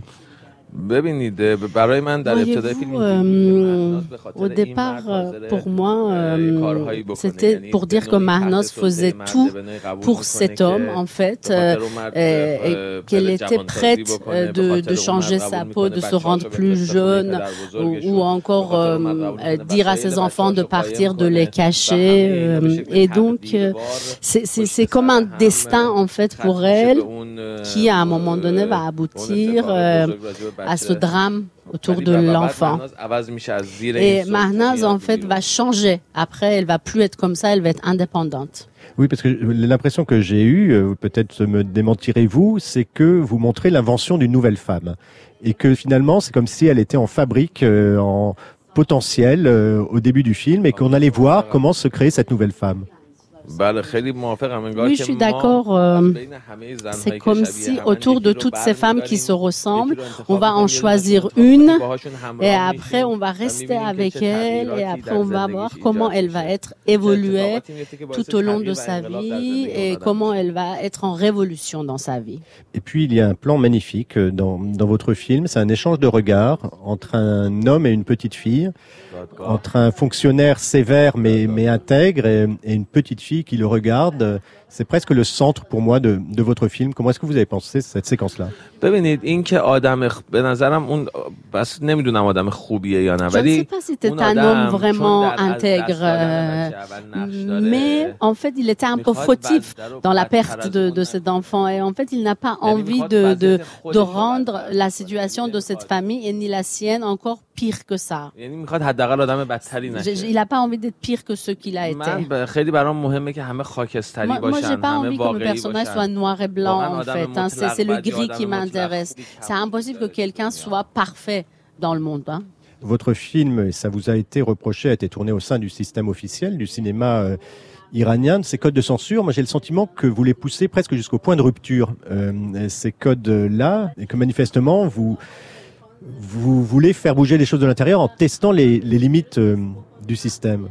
Au départ, pour moi, c'était pour dire que Mahnaz faisait tout pour cet homme, en fait, et qu'elle était prête de changer sa peau, de se rendre plus jeune, ou encore dire à ses enfants de partir, de les cacher. Et donc, c'est comme un destin, en fait, pour elle, qui, à un moment donné, va aboutir à ce drame autour de l'enfant. Et Mahnaz, en fait, va changer. Après, elle va plus être comme ça, elle va être indépendante. Oui, parce que l'impression que j'ai eue, peut-être me démentirez-vous, c'est que vous montrez l'invention d'une nouvelle femme. Et que finalement, c'est comme si elle était en fabrique, en potentiel, au début du film, et qu'on allait voir comment se créer cette nouvelle femme. Oui, je suis d'accord. C'est comme si autour de toutes ces femmes qui se ressemblent, on va en choisir une et après on va rester avec elle et après on va voir comment elle va être évoluée tout au long de sa vie et comment elle va être en révolution dans sa vie. Et puis il y a un plan magnifique dans votre film, c'est un échange de regards entre un homme et une petite fille, entre un fonctionnaire sévère mais intègre et une petite fille qui le regarde. C'est presque le centre pour moi de votre film. Comment est-ce que vous avez pensé cette séquence-là? Je ne sais pas si c'était un homme vraiment intègre, mais en fait il était un peu fautif dans la perte de cet enfant et en fait il n'a pas envie de rendre la situation de cette famille et ni la sienne encore pire que ça. Il n'a pas envie d'être pire que ce qu'il a été. Moi, j'ai pas envie que mes personnages soient noirs et blancs, en fait. Hein. C'est le gris qui m'intéresse. C'est impossible que quelqu'un soit parfait dans le monde. Hein. Votre film, et ça vous a été reproché, a été tourné au sein du système officiel du cinéma iranien. Ces codes de censure, moi j'ai le sentiment que vous les poussez presque jusqu'au point de rupture. Ces codes-là, et que manifestement, vous voulez faire bouger les choses de l'intérieur en testant les limites du système.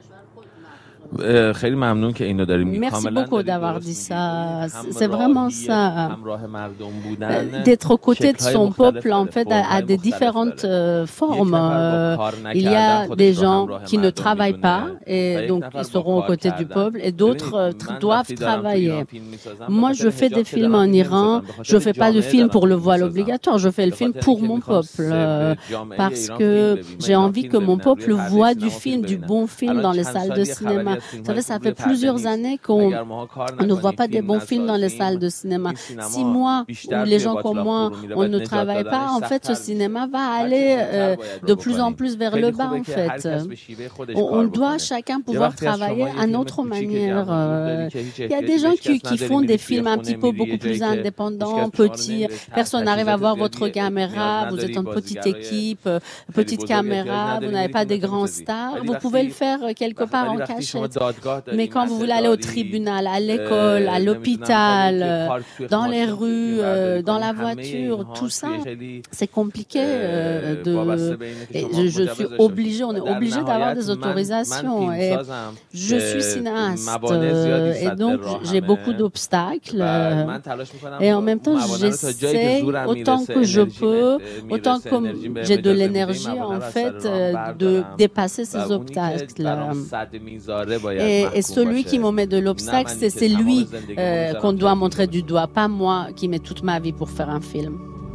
Merci beaucoup d'avoir dit ça. C'est vraiment ça. D'être aux côtés de son peuple, en fait, a des différentes formes. Il y a des gens qui ne travaillent pas et donc ils seront aux côtés du peuple et d'autres doivent travailler. Moi, je fais des films en Iran. Je fais pas de film pour le voile obligatoire. Je fais le film pour mon peuple parce que j'ai envie que mon peuple voit du film, du bon film dans les salles de cinéma. Vous savez, ça fait plusieurs années qu'on ne voit pas des bons films dans les salles de cinéma. Si moi ou les gens comme moi, on ne travaille pas, en fait, ce cinéma va aller de plus en plus vers le bas, en fait. On doit chacun pouvoir travailler à notre manière. Il y a des gens qui font des films un petit peu beaucoup plus indépendants, petits. Personne n'arrive à voir votre caméra. Vous êtes en petite équipe, petite caméra. Vous n'avez pas des grands stars. Vous pouvez le faire quelque part en cachette. Mais quand vous voulez aller au tribunal, à l'école, à l'hôpital, dans les rues, dans la voiture, tout ça, c'est compliqué. Je suis obligée, on est obligé d'avoir des autorisations. Et je suis cinéaste et donc j'ai beaucoup d'obstacles. Et en même temps, j'essaie autant que je peux, autant que j'ai de l'énergie en fait, de dépasser ces obstacles. Et celui qui me met de l'obstacle, c'est lui qu'on doit montrer du doigt, pas moi qui mets toute ma vie pour faire un film.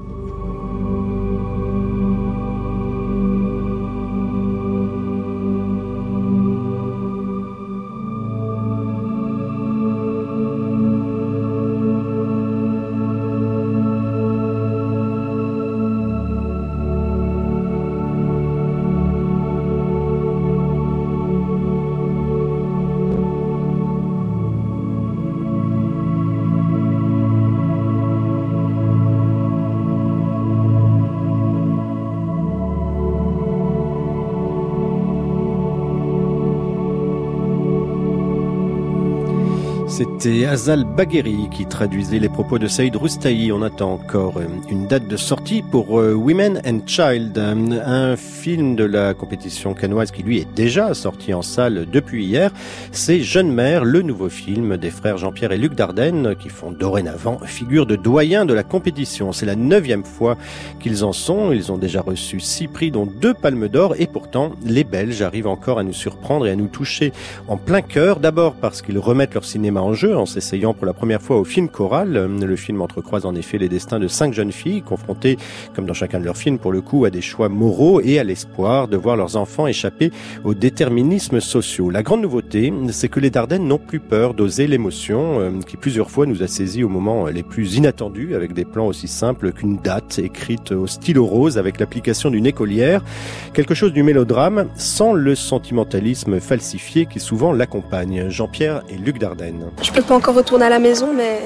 C'était Azal Bagheri qui traduisait les propos de Saïd Roustahi. On attend encore une date de sortie pour Women and Child, un film de la compétition cannoise qui lui est déjà sorti en salle depuis hier. C'est Jeune Mère, le nouveau film des frères Jean-Pierre et Luc Dardenne qui font dorénavant figure de doyen de la compétition. C'est la 9e fois qu'ils en sont. Ils ont déjà reçu 6 prix dont 2 palmes d'or et pourtant les Belges arrivent encore à nous surprendre et à nous toucher en plein cœur. D'abord parce qu'ils remettent leur cinéma en jeu en s'essayant pour la première fois au film choral. Le film entrecroise en effet les destins de 5 jeunes filles confrontées, comme dans chacun de leurs films pour le coup, à des choix moraux et à l'espoir de voir leurs enfants échapper aux déterminismes sociaux. La grande nouveauté, c'est que les Dardennes n'ont plus peur d'oser l'émotion qui plusieurs fois nous a saisis au moment les plus inattendus avec des plans aussi simples qu'une date écrite au stylo rose avec l'application d'une écolière. Quelque chose du mélodrame sans le sentimentalisme falsifié qui souvent l'accompagne. Jean-Pierre et Luc Dardenne. Je peux pas encore retourner à la maison, mais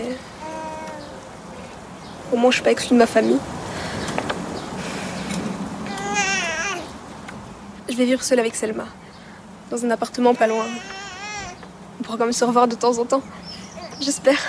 au moins je suis pas exclue de ma famille. Je vais vivre seule avec Selma, dans un appartement pas loin. On pourra quand même se revoir de temps en temps. J'espère.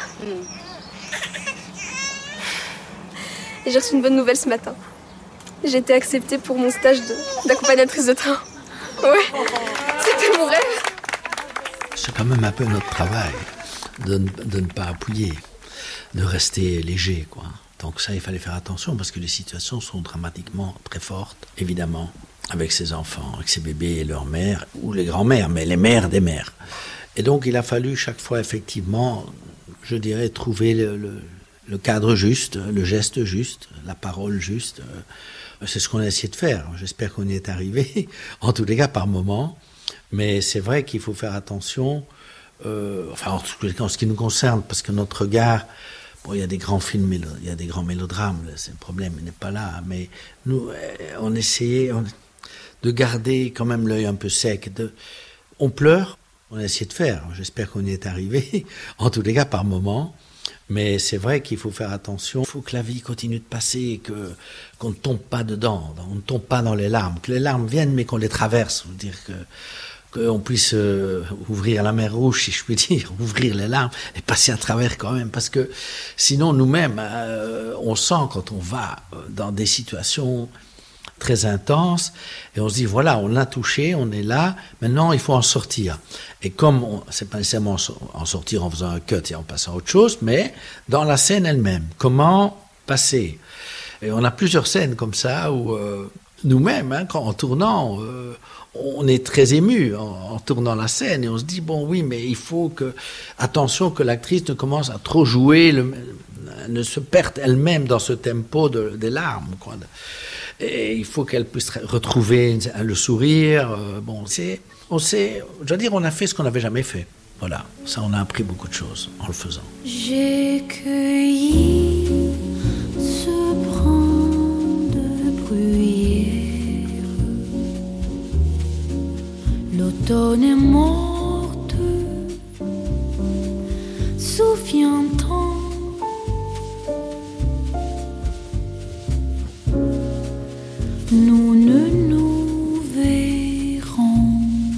Et j'ai reçu une bonne nouvelle ce matin. J'ai été acceptée pour mon stage d'accompagnatrice de train. Ouais, c'était mon rêve. C'est quand même un peu notre travail de ne pas appuyer, de rester léger, quoi. Donc ça, il fallait faire attention parce que les situations sont dramatiquement très fortes, évidemment, avec ces enfants, avec ces bébés et leurs mères, ou les grands-mères, mais les mères des mères. Et donc il a fallu chaque fois, effectivement, je dirais, trouver le cadre juste, le geste juste, la parole juste. C'est ce qu'on a essayé de faire. J'espère qu'on y est arrivé, en tous les cas par moment. Mais c'est vrai qu'il faut faire attention, enfin en tous les cas en ce qui nous concerne, parce que notre regard, bon, il y a des grands films, il y a des grands mélodrames, c'est le problème, il n'est pas là. Mais nous, on essayait de garder quand même l'œil un peu sec. On pleure, on a essayé de faire. J'espère qu'on y est arrivé, en tous les cas par moment. Mais c'est vrai qu'il faut faire attention. Il faut que la vie continue de passer, qu'on ne tombe pas dedans, on ne tombe pas dans les larmes, que les larmes viennent mais qu'on les traverse. Je veux dire qu'on puisse ouvrir la mer Rouge, si je puis dire, ouvrir les larmes et passer à travers quand même. Parce que sinon nous-mêmes, on sent quand on va dans des situations très intense, et on se dit voilà, on l'a touché, on est là, maintenant il faut en sortir. Et comme c'est pas nécessairement en sortir en faisant un cut et en passant à autre chose, mais dans la scène elle-même, comment passer. Et on a plusieurs scènes comme ça où nous-mêmes, en tournant, on est très ému en tournant la scène, et on se dit bon oui, mais il faut attention que l'actrice ne commence à trop jouer, ne se perde elle-même dans ce tempo des larmes, quoi. Et il faut qu'elle puisse retrouver le sourire. Bon, je veux dire, on a fait ce qu'on n'avait jamais fait. Voilà, ça, on a appris beaucoup de choses en le faisant. J'ai cueilli ce brin de bruyère. L'automne est morte. Souviens-t'en. Nous ne nous verrons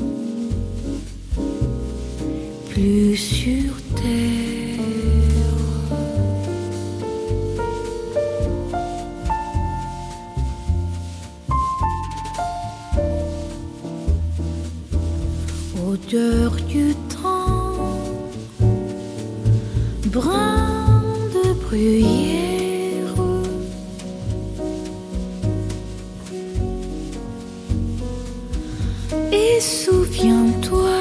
plus sur terre. Odeur du temps, brin de bruyère. Et souviens-toi,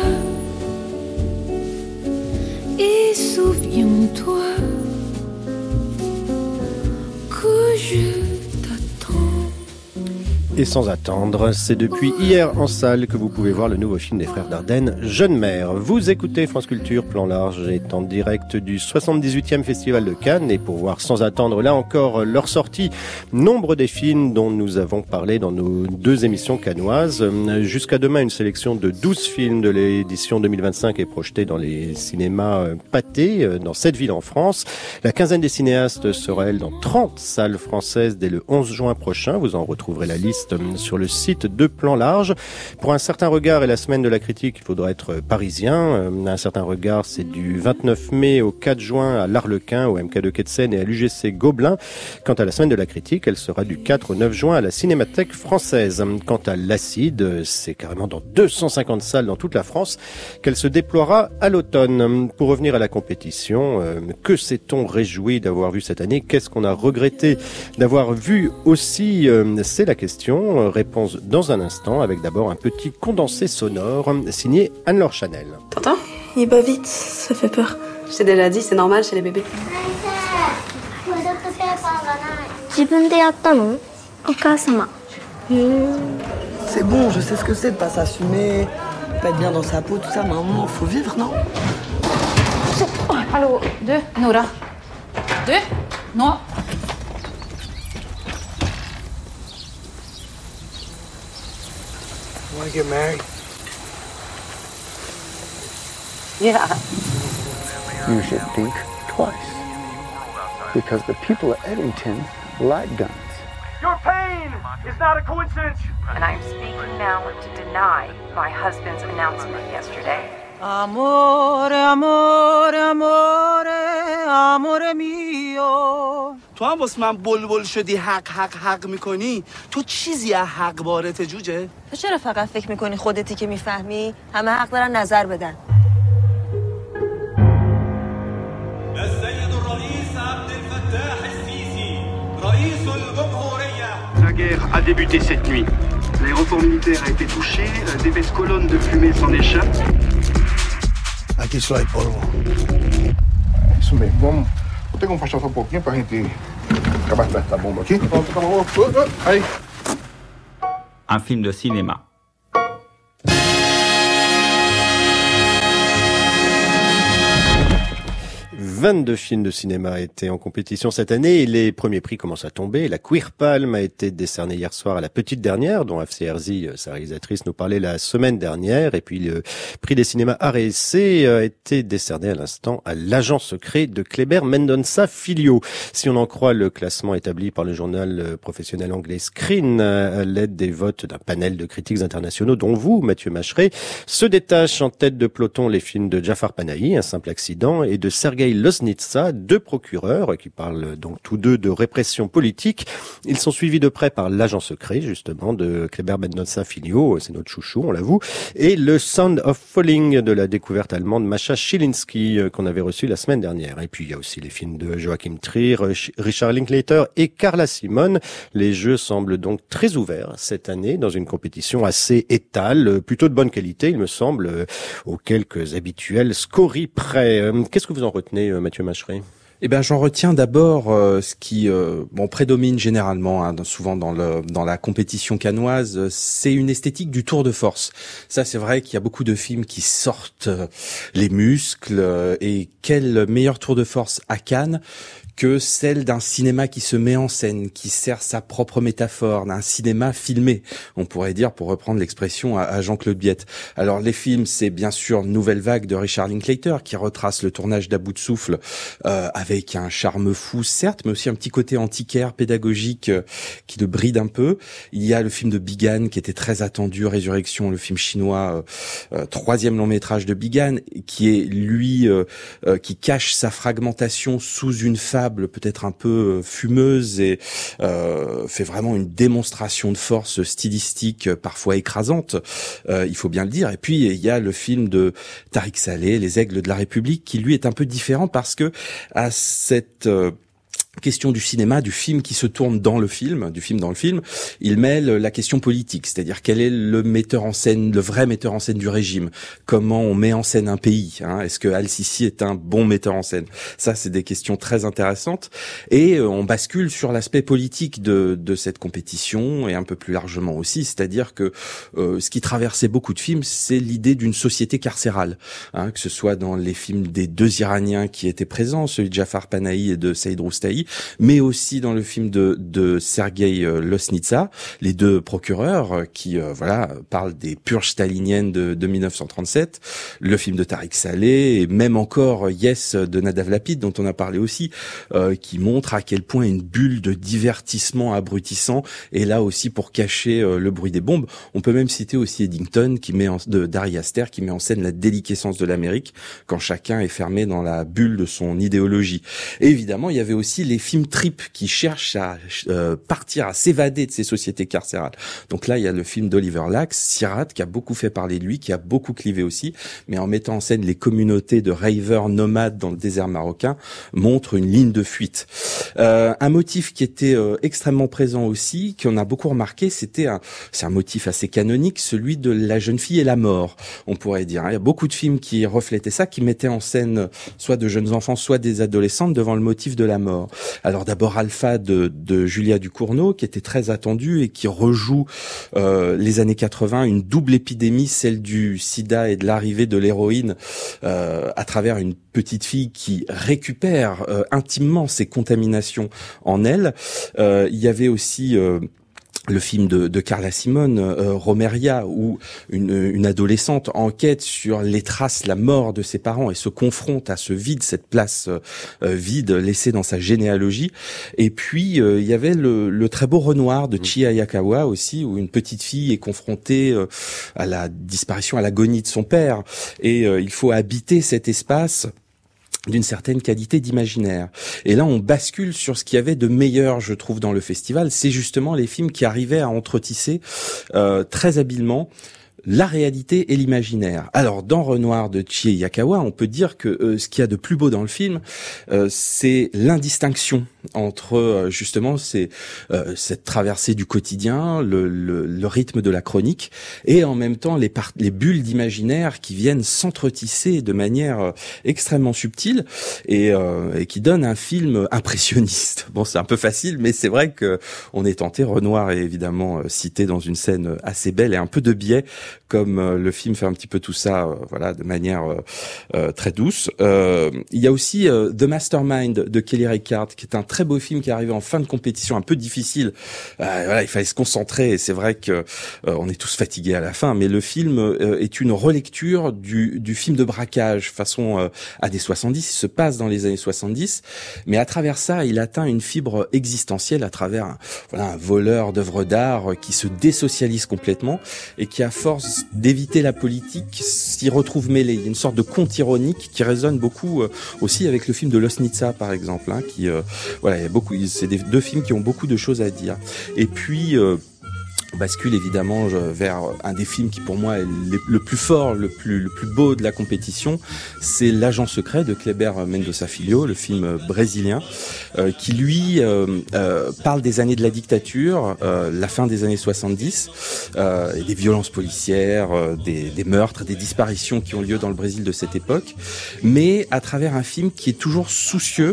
que je t'attends. Et sans attendre, c'est depuis hier en salle que vous pouvez voir le nouveau film des frères Dardenne, Jeune Mère. Vous écoutez France Culture, Plan Large est en direct du 78e Festival de Cannes, et pour voir sans attendre, là encore, leur sortie, nombre des films dont nous avons parlé dans nos 2 émissions cannoises. Jusqu'à demain, une sélection de 12 films de l'édition 2025 est projetée dans les cinémas Pathé, dans 7 villes en France. La quinzaine des cinéastes sera, elle, dans 30 salles françaises dès le 11 juin prochain. Vous en retrouverez la liste sur le site de Plan Large. Pour Un certain regard et la semaine de la critique, il faudra être parisien. Un certain regard, c'est du 29 mai au 4 juin à l'Arlequin, au MK2 Quai de Seine et à l'UGC Gobelin. Quant à la semaine de la critique, elle sera du 4 au 9 juin à la Cinémathèque française. Quant à l'Acide, c'est carrément dans 250 salles dans toute la France qu'elle se déploiera à l'automne. Pour revenir à la compétition, que s'est-on réjoui d'avoir vu cette année? Qu'est-ce qu'on a regretté d'avoir vu aussi? C'est la question. Réponse dans un instant, avec d'abord un petit condensé sonore signé Anne-Laure Chanel. T'entends? Il bat vite, ça fait peur. Je t'ai déjà dit, c'est normal chez les bébés. C'est bon, je sais ce que c'est de pas s'assumer, pas être bien dans sa peau, tout ça, mais à un moment, faut vivre, non? Allô, 2, Nora. 2, non. Want to get married? Yeah. You should think twice. Because the people of Eddington like guns. Your pain is not a coincidence. And I am speaking now to deny my husband's announcement yesterday. Amore, amore, amore, amore mio. تو هم واسه من بلبل شدی حق میکنی. تو چیزی از حق وارد جوجه؟ تو چرا فقط فکر میکنی خودتی که میفهمی؟ همه حق دارن نظر بدن. السيد الرئيس عبد الفتاح السيسي رئيس الجمهورية. La guerre a débuté cette nuit. L'aéroport militaire a été touché, d'épaisses colonnes de fumée s'en échappent. Aqui só é polvo. Isso mesmo, vamos. Vou ter que afastar só um pouquinho pra gente acabar com essa bomba aqui. Pronto, acabou. Aí. Un film de cinéma. 22 films de cinéma étaient en compétition cette année et les premiers prix commencent à tomber. La Queer Palm a été décernée hier soir à La Petite Dernière, dont Hafsé Herzi, sa réalisatrice, nous parlait la semaine dernière. Et puis le prix des cinémas Art et Essai a été décerné à l'instant à L'Agent secret de Kleber Mendonça Filho. Si on en croit le classement établi par le journal professionnel anglais Screen, à l'aide des votes d'un panel de critiques internationaux, dont vous, Mathieu Macheret, se détachent en tête de peloton les films de Jafar Panahi, Un simple accident, et de Sergueï Loznitsa, deux procureurs qui parlent donc tous deux de répression politique. Ils sont suivis de près par L'Agent secret, justement, de Kleber Mendonça Filho, c'est notre chouchou, on l'avoue, et le Sound of Falling de la découverte allemande Mascha Schilinski, qu'on avait reçu la semaine dernière. Et puis il y a aussi les films de Joachim Trier, Richard Linklater et Carla Simon. Les jeux semblent donc très ouverts cette année dans une compétition assez étale, plutôt de bonne qualité, il me semble, aux quelques habituels scories près. Qu'est-ce que vous en retenez, Mathieu Macheret ? Eh ben, j'en retiens d'abord ce qui prédomine généralement, souvent dans la compétition cannoise, c'est une esthétique du tour de force. Ça, c'est vrai qu'il y a beaucoup de films qui sortent les muscles, et quel meilleur tour de force à Cannes que celle d'un cinéma qui se met en scène, qui sert sa propre métaphore, d'un cinéma filmé, on pourrait dire, pour reprendre l'expression à Jean-Claude Biette. Alors les films, c'est bien sûr Nouvelle Vague de Richard Linklater, qui retrace le tournage d'À bout de souffle, avec un charme fou, certes, mais aussi un petit côté antiquaire, pédagogique, qui le bride un peu. Il y a le film de Bigan, qui était très attendu, Résurrection, le film chinois, troisième long métrage de Bigan, qui est, lui, qui cache sa fragmentation sous une fable peut-être un peu fumeuse et fait vraiment une démonstration de force stylistique parfois écrasante, il faut bien le dire. Et puis il y a le film de Tariq Saleh, Les Aigles de la République, qui lui est un peu différent parce que à cette question du cinéma, du film qui se tourne dans le film, du film dans le film, il mêle la question politique, c'est-à-dire quel est le metteur en scène, le vrai metteur en scène du régime, comment on met en scène un pays, est-ce que Al-Sisi est un bon metteur en scène? Ça, c'est des questions très intéressantes, et on bascule sur l'aspect politique de cette compétition, et un peu plus largement aussi, c'est-à-dire que ce qui traversait beaucoup de films, c'est l'idée d'une société carcérale, que ce soit dans les films des deux Iraniens qui étaient présents, celui de Jafar Panahi et de Saïd Roustahi, mais aussi dans le film de Sergueï Loznitsa, les deux procureurs qui parlent des purges staliniennes de 1937, le film de Tariq Saleh, et même encore Yes de Nadav Lapid, dont on a parlé aussi, qui montre à quel point une bulle de divertissement abrutissant est là aussi pour cacher le bruit des bombes. On peut même citer aussi Eddington, d'Ari Aster, qui met en scène la déliquescence de l'Amérique quand chacun est fermé dans la bulle de son idéologie. Et évidemment, il y avait aussi les films trip qui cherchent à partir, à s'évader de ces sociétés carcérales. Donc là, il y a le film d'Oliver Lacks, Sirat, qui a beaucoup fait parler de lui, qui a beaucoup clivé aussi, mais en mettant en scène les communautés de ravers nomades dans le désert marocain, montre une ligne de fuite. Un motif qui était extrêmement présent aussi, qu'on a beaucoup remarqué, c'est un motif assez canonique, celui de la jeune fille et la mort, on pourrait dire. Il y a beaucoup de films qui reflétaient ça, qui mettaient en scène soit de jeunes enfants, soit des adolescentes devant le motif de la mort. Alors d'abord Alpha de Julia Ducournau, qui était très attendu et qui rejoue les années 80, une double épidémie, celle du sida et de l'arrivée de l'héroïne à travers une petite fille qui récupère intimement ses contaminations en elle. Il y avait aussi le film de Carla Simone, Romeria, où une adolescente enquête sur les traces, la mort de ses parents et se confronte à ce vide, cette place vide laissée dans sa généalogie. Et puis il y avait le très beau Renoir de Chie Hayakawa aussi, où une petite fille est confrontée à la disparition, à l'agonie de son père, et il faut habiter cet espace d'une certaine qualité d'imaginaire. Et là, on bascule sur ce qu'il y avait de meilleur, je trouve, dans le festival. C'est justement les films qui arrivaient à entretisser très habilement la réalité et l'imaginaire. Alors, dans Renoir de Chie Hayakawa, on peut dire que ce qu'il y a de plus beau dans le film, c'est l'indistinction entre justement cette traversée du quotidien, le rythme de la chronique, et en même temps les bulles d'imaginaire qui viennent s'entretisser de manière extrêmement subtile et qui donnent un film impressionniste. Bon, c'est un peu facile, mais c'est vrai que on est tenté. Renoir est évidemment cité dans une scène assez belle et un peu de biais, comme le film fait un petit peu tout ça, voilà, de manière très douce. Il y a aussi The Mastermind de Kelly Reichardt, qui est un très beau film qui est arrivé en fin de compétition, un peu difficile. Voilà, il fallait se concentrer, et c'est vrai que on est tous fatigués à la fin, mais le film est une relecture du film de braquage façon années 70. Il se passe dans les années 70, mais à travers ça, il atteint une fibre existentielle à travers un voleur d'œuvres d'art qui se désocialise complètement et qui, à force d'éviter la politique, s'y retrouve mêlé. Il y a une sorte de conte ironique qui résonne beaucoup aussi avec le film de Losnitsa, par exemple, qui voilà, il y a beaucoup, c'est deux films qui ont beaucoup de choses à dire. Et puis on bascule évidemment vers un des films qui pour moi est le plus fort, le plus beau de la compétition, c'est L'Agent secret de Kleber Mendonça Filho, le film brésilien, qui lui parle des années de la dictature, la fin des années 70, et des violences policières, des meurtres, des disparitions qui ont lieu dans le Brésil de cette époque, mais à travers un film qui est toujours soucieux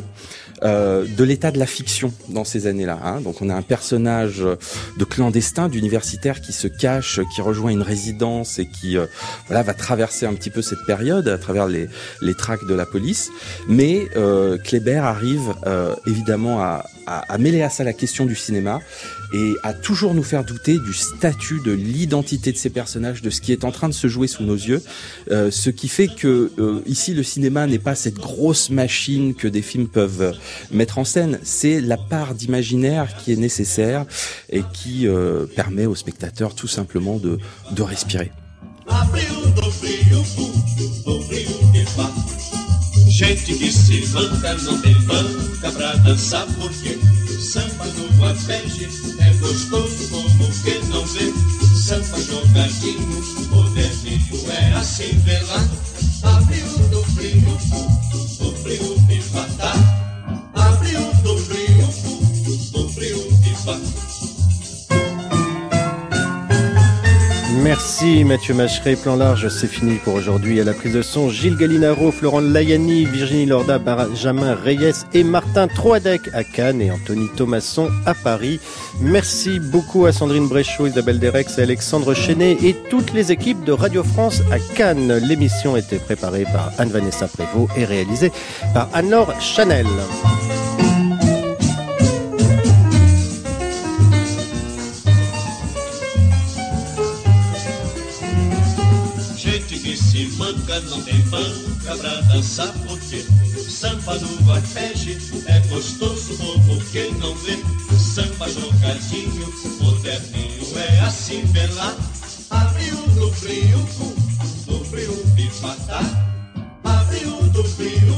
de l'état de la fiction dans ces années-là, hein. Donc on a un personnage de clandestin, d'universitaire qui se cache, qui rejoint une résidence et qui voilà, va traverser un petit peu cette période à travers les tracts de la police. Mais Kleber arrive évidemment à mêler à ça la question du cinéma et à toujours nous faire douter du statut, de l'identité de ces personnages, de ce qui est en train de se jouer sous nos yeux, ce qui fait que ici le cinéma n'est pas cette grosse machine que des films peuvent mettre en scène, c'est la part d'imaginaire qui est nécessaire et qui permet aux spectateurs tout simplement de respirer. Gente que se vanta não tem banca pra dançar porque samba no arpege é gostoso como quem não vê. Samba jogadinho, moderninho é assim vê lá. Abriu do frio de fatar. Abriu do frio de fatar. Merci Mathieu Macheret, Plan Large, c'est fini pour aujourd'hui. À la prise de son, Gilles Gallinaro, Florent Layani, Virginie Lorda, Benjamin Reyes et Martin Troadec à Cannes et Anthony Thomasson à Paris. Merci beaucoup à Sandrine Bréchot, Isabelle Derex et Alexandre Chenet et toutes les équipes de Radio France à Cannes. L'émission était préparée par Anne-Vanessa Prévost et réalisée par Anne-Laure Chanel. Manca não tem banca pra dançar porque samba no arpege é gostoso como quem não vê. Samba jogadinho, moderninho é assim vê lá. Abriu do frio de fatar. Abriu do frio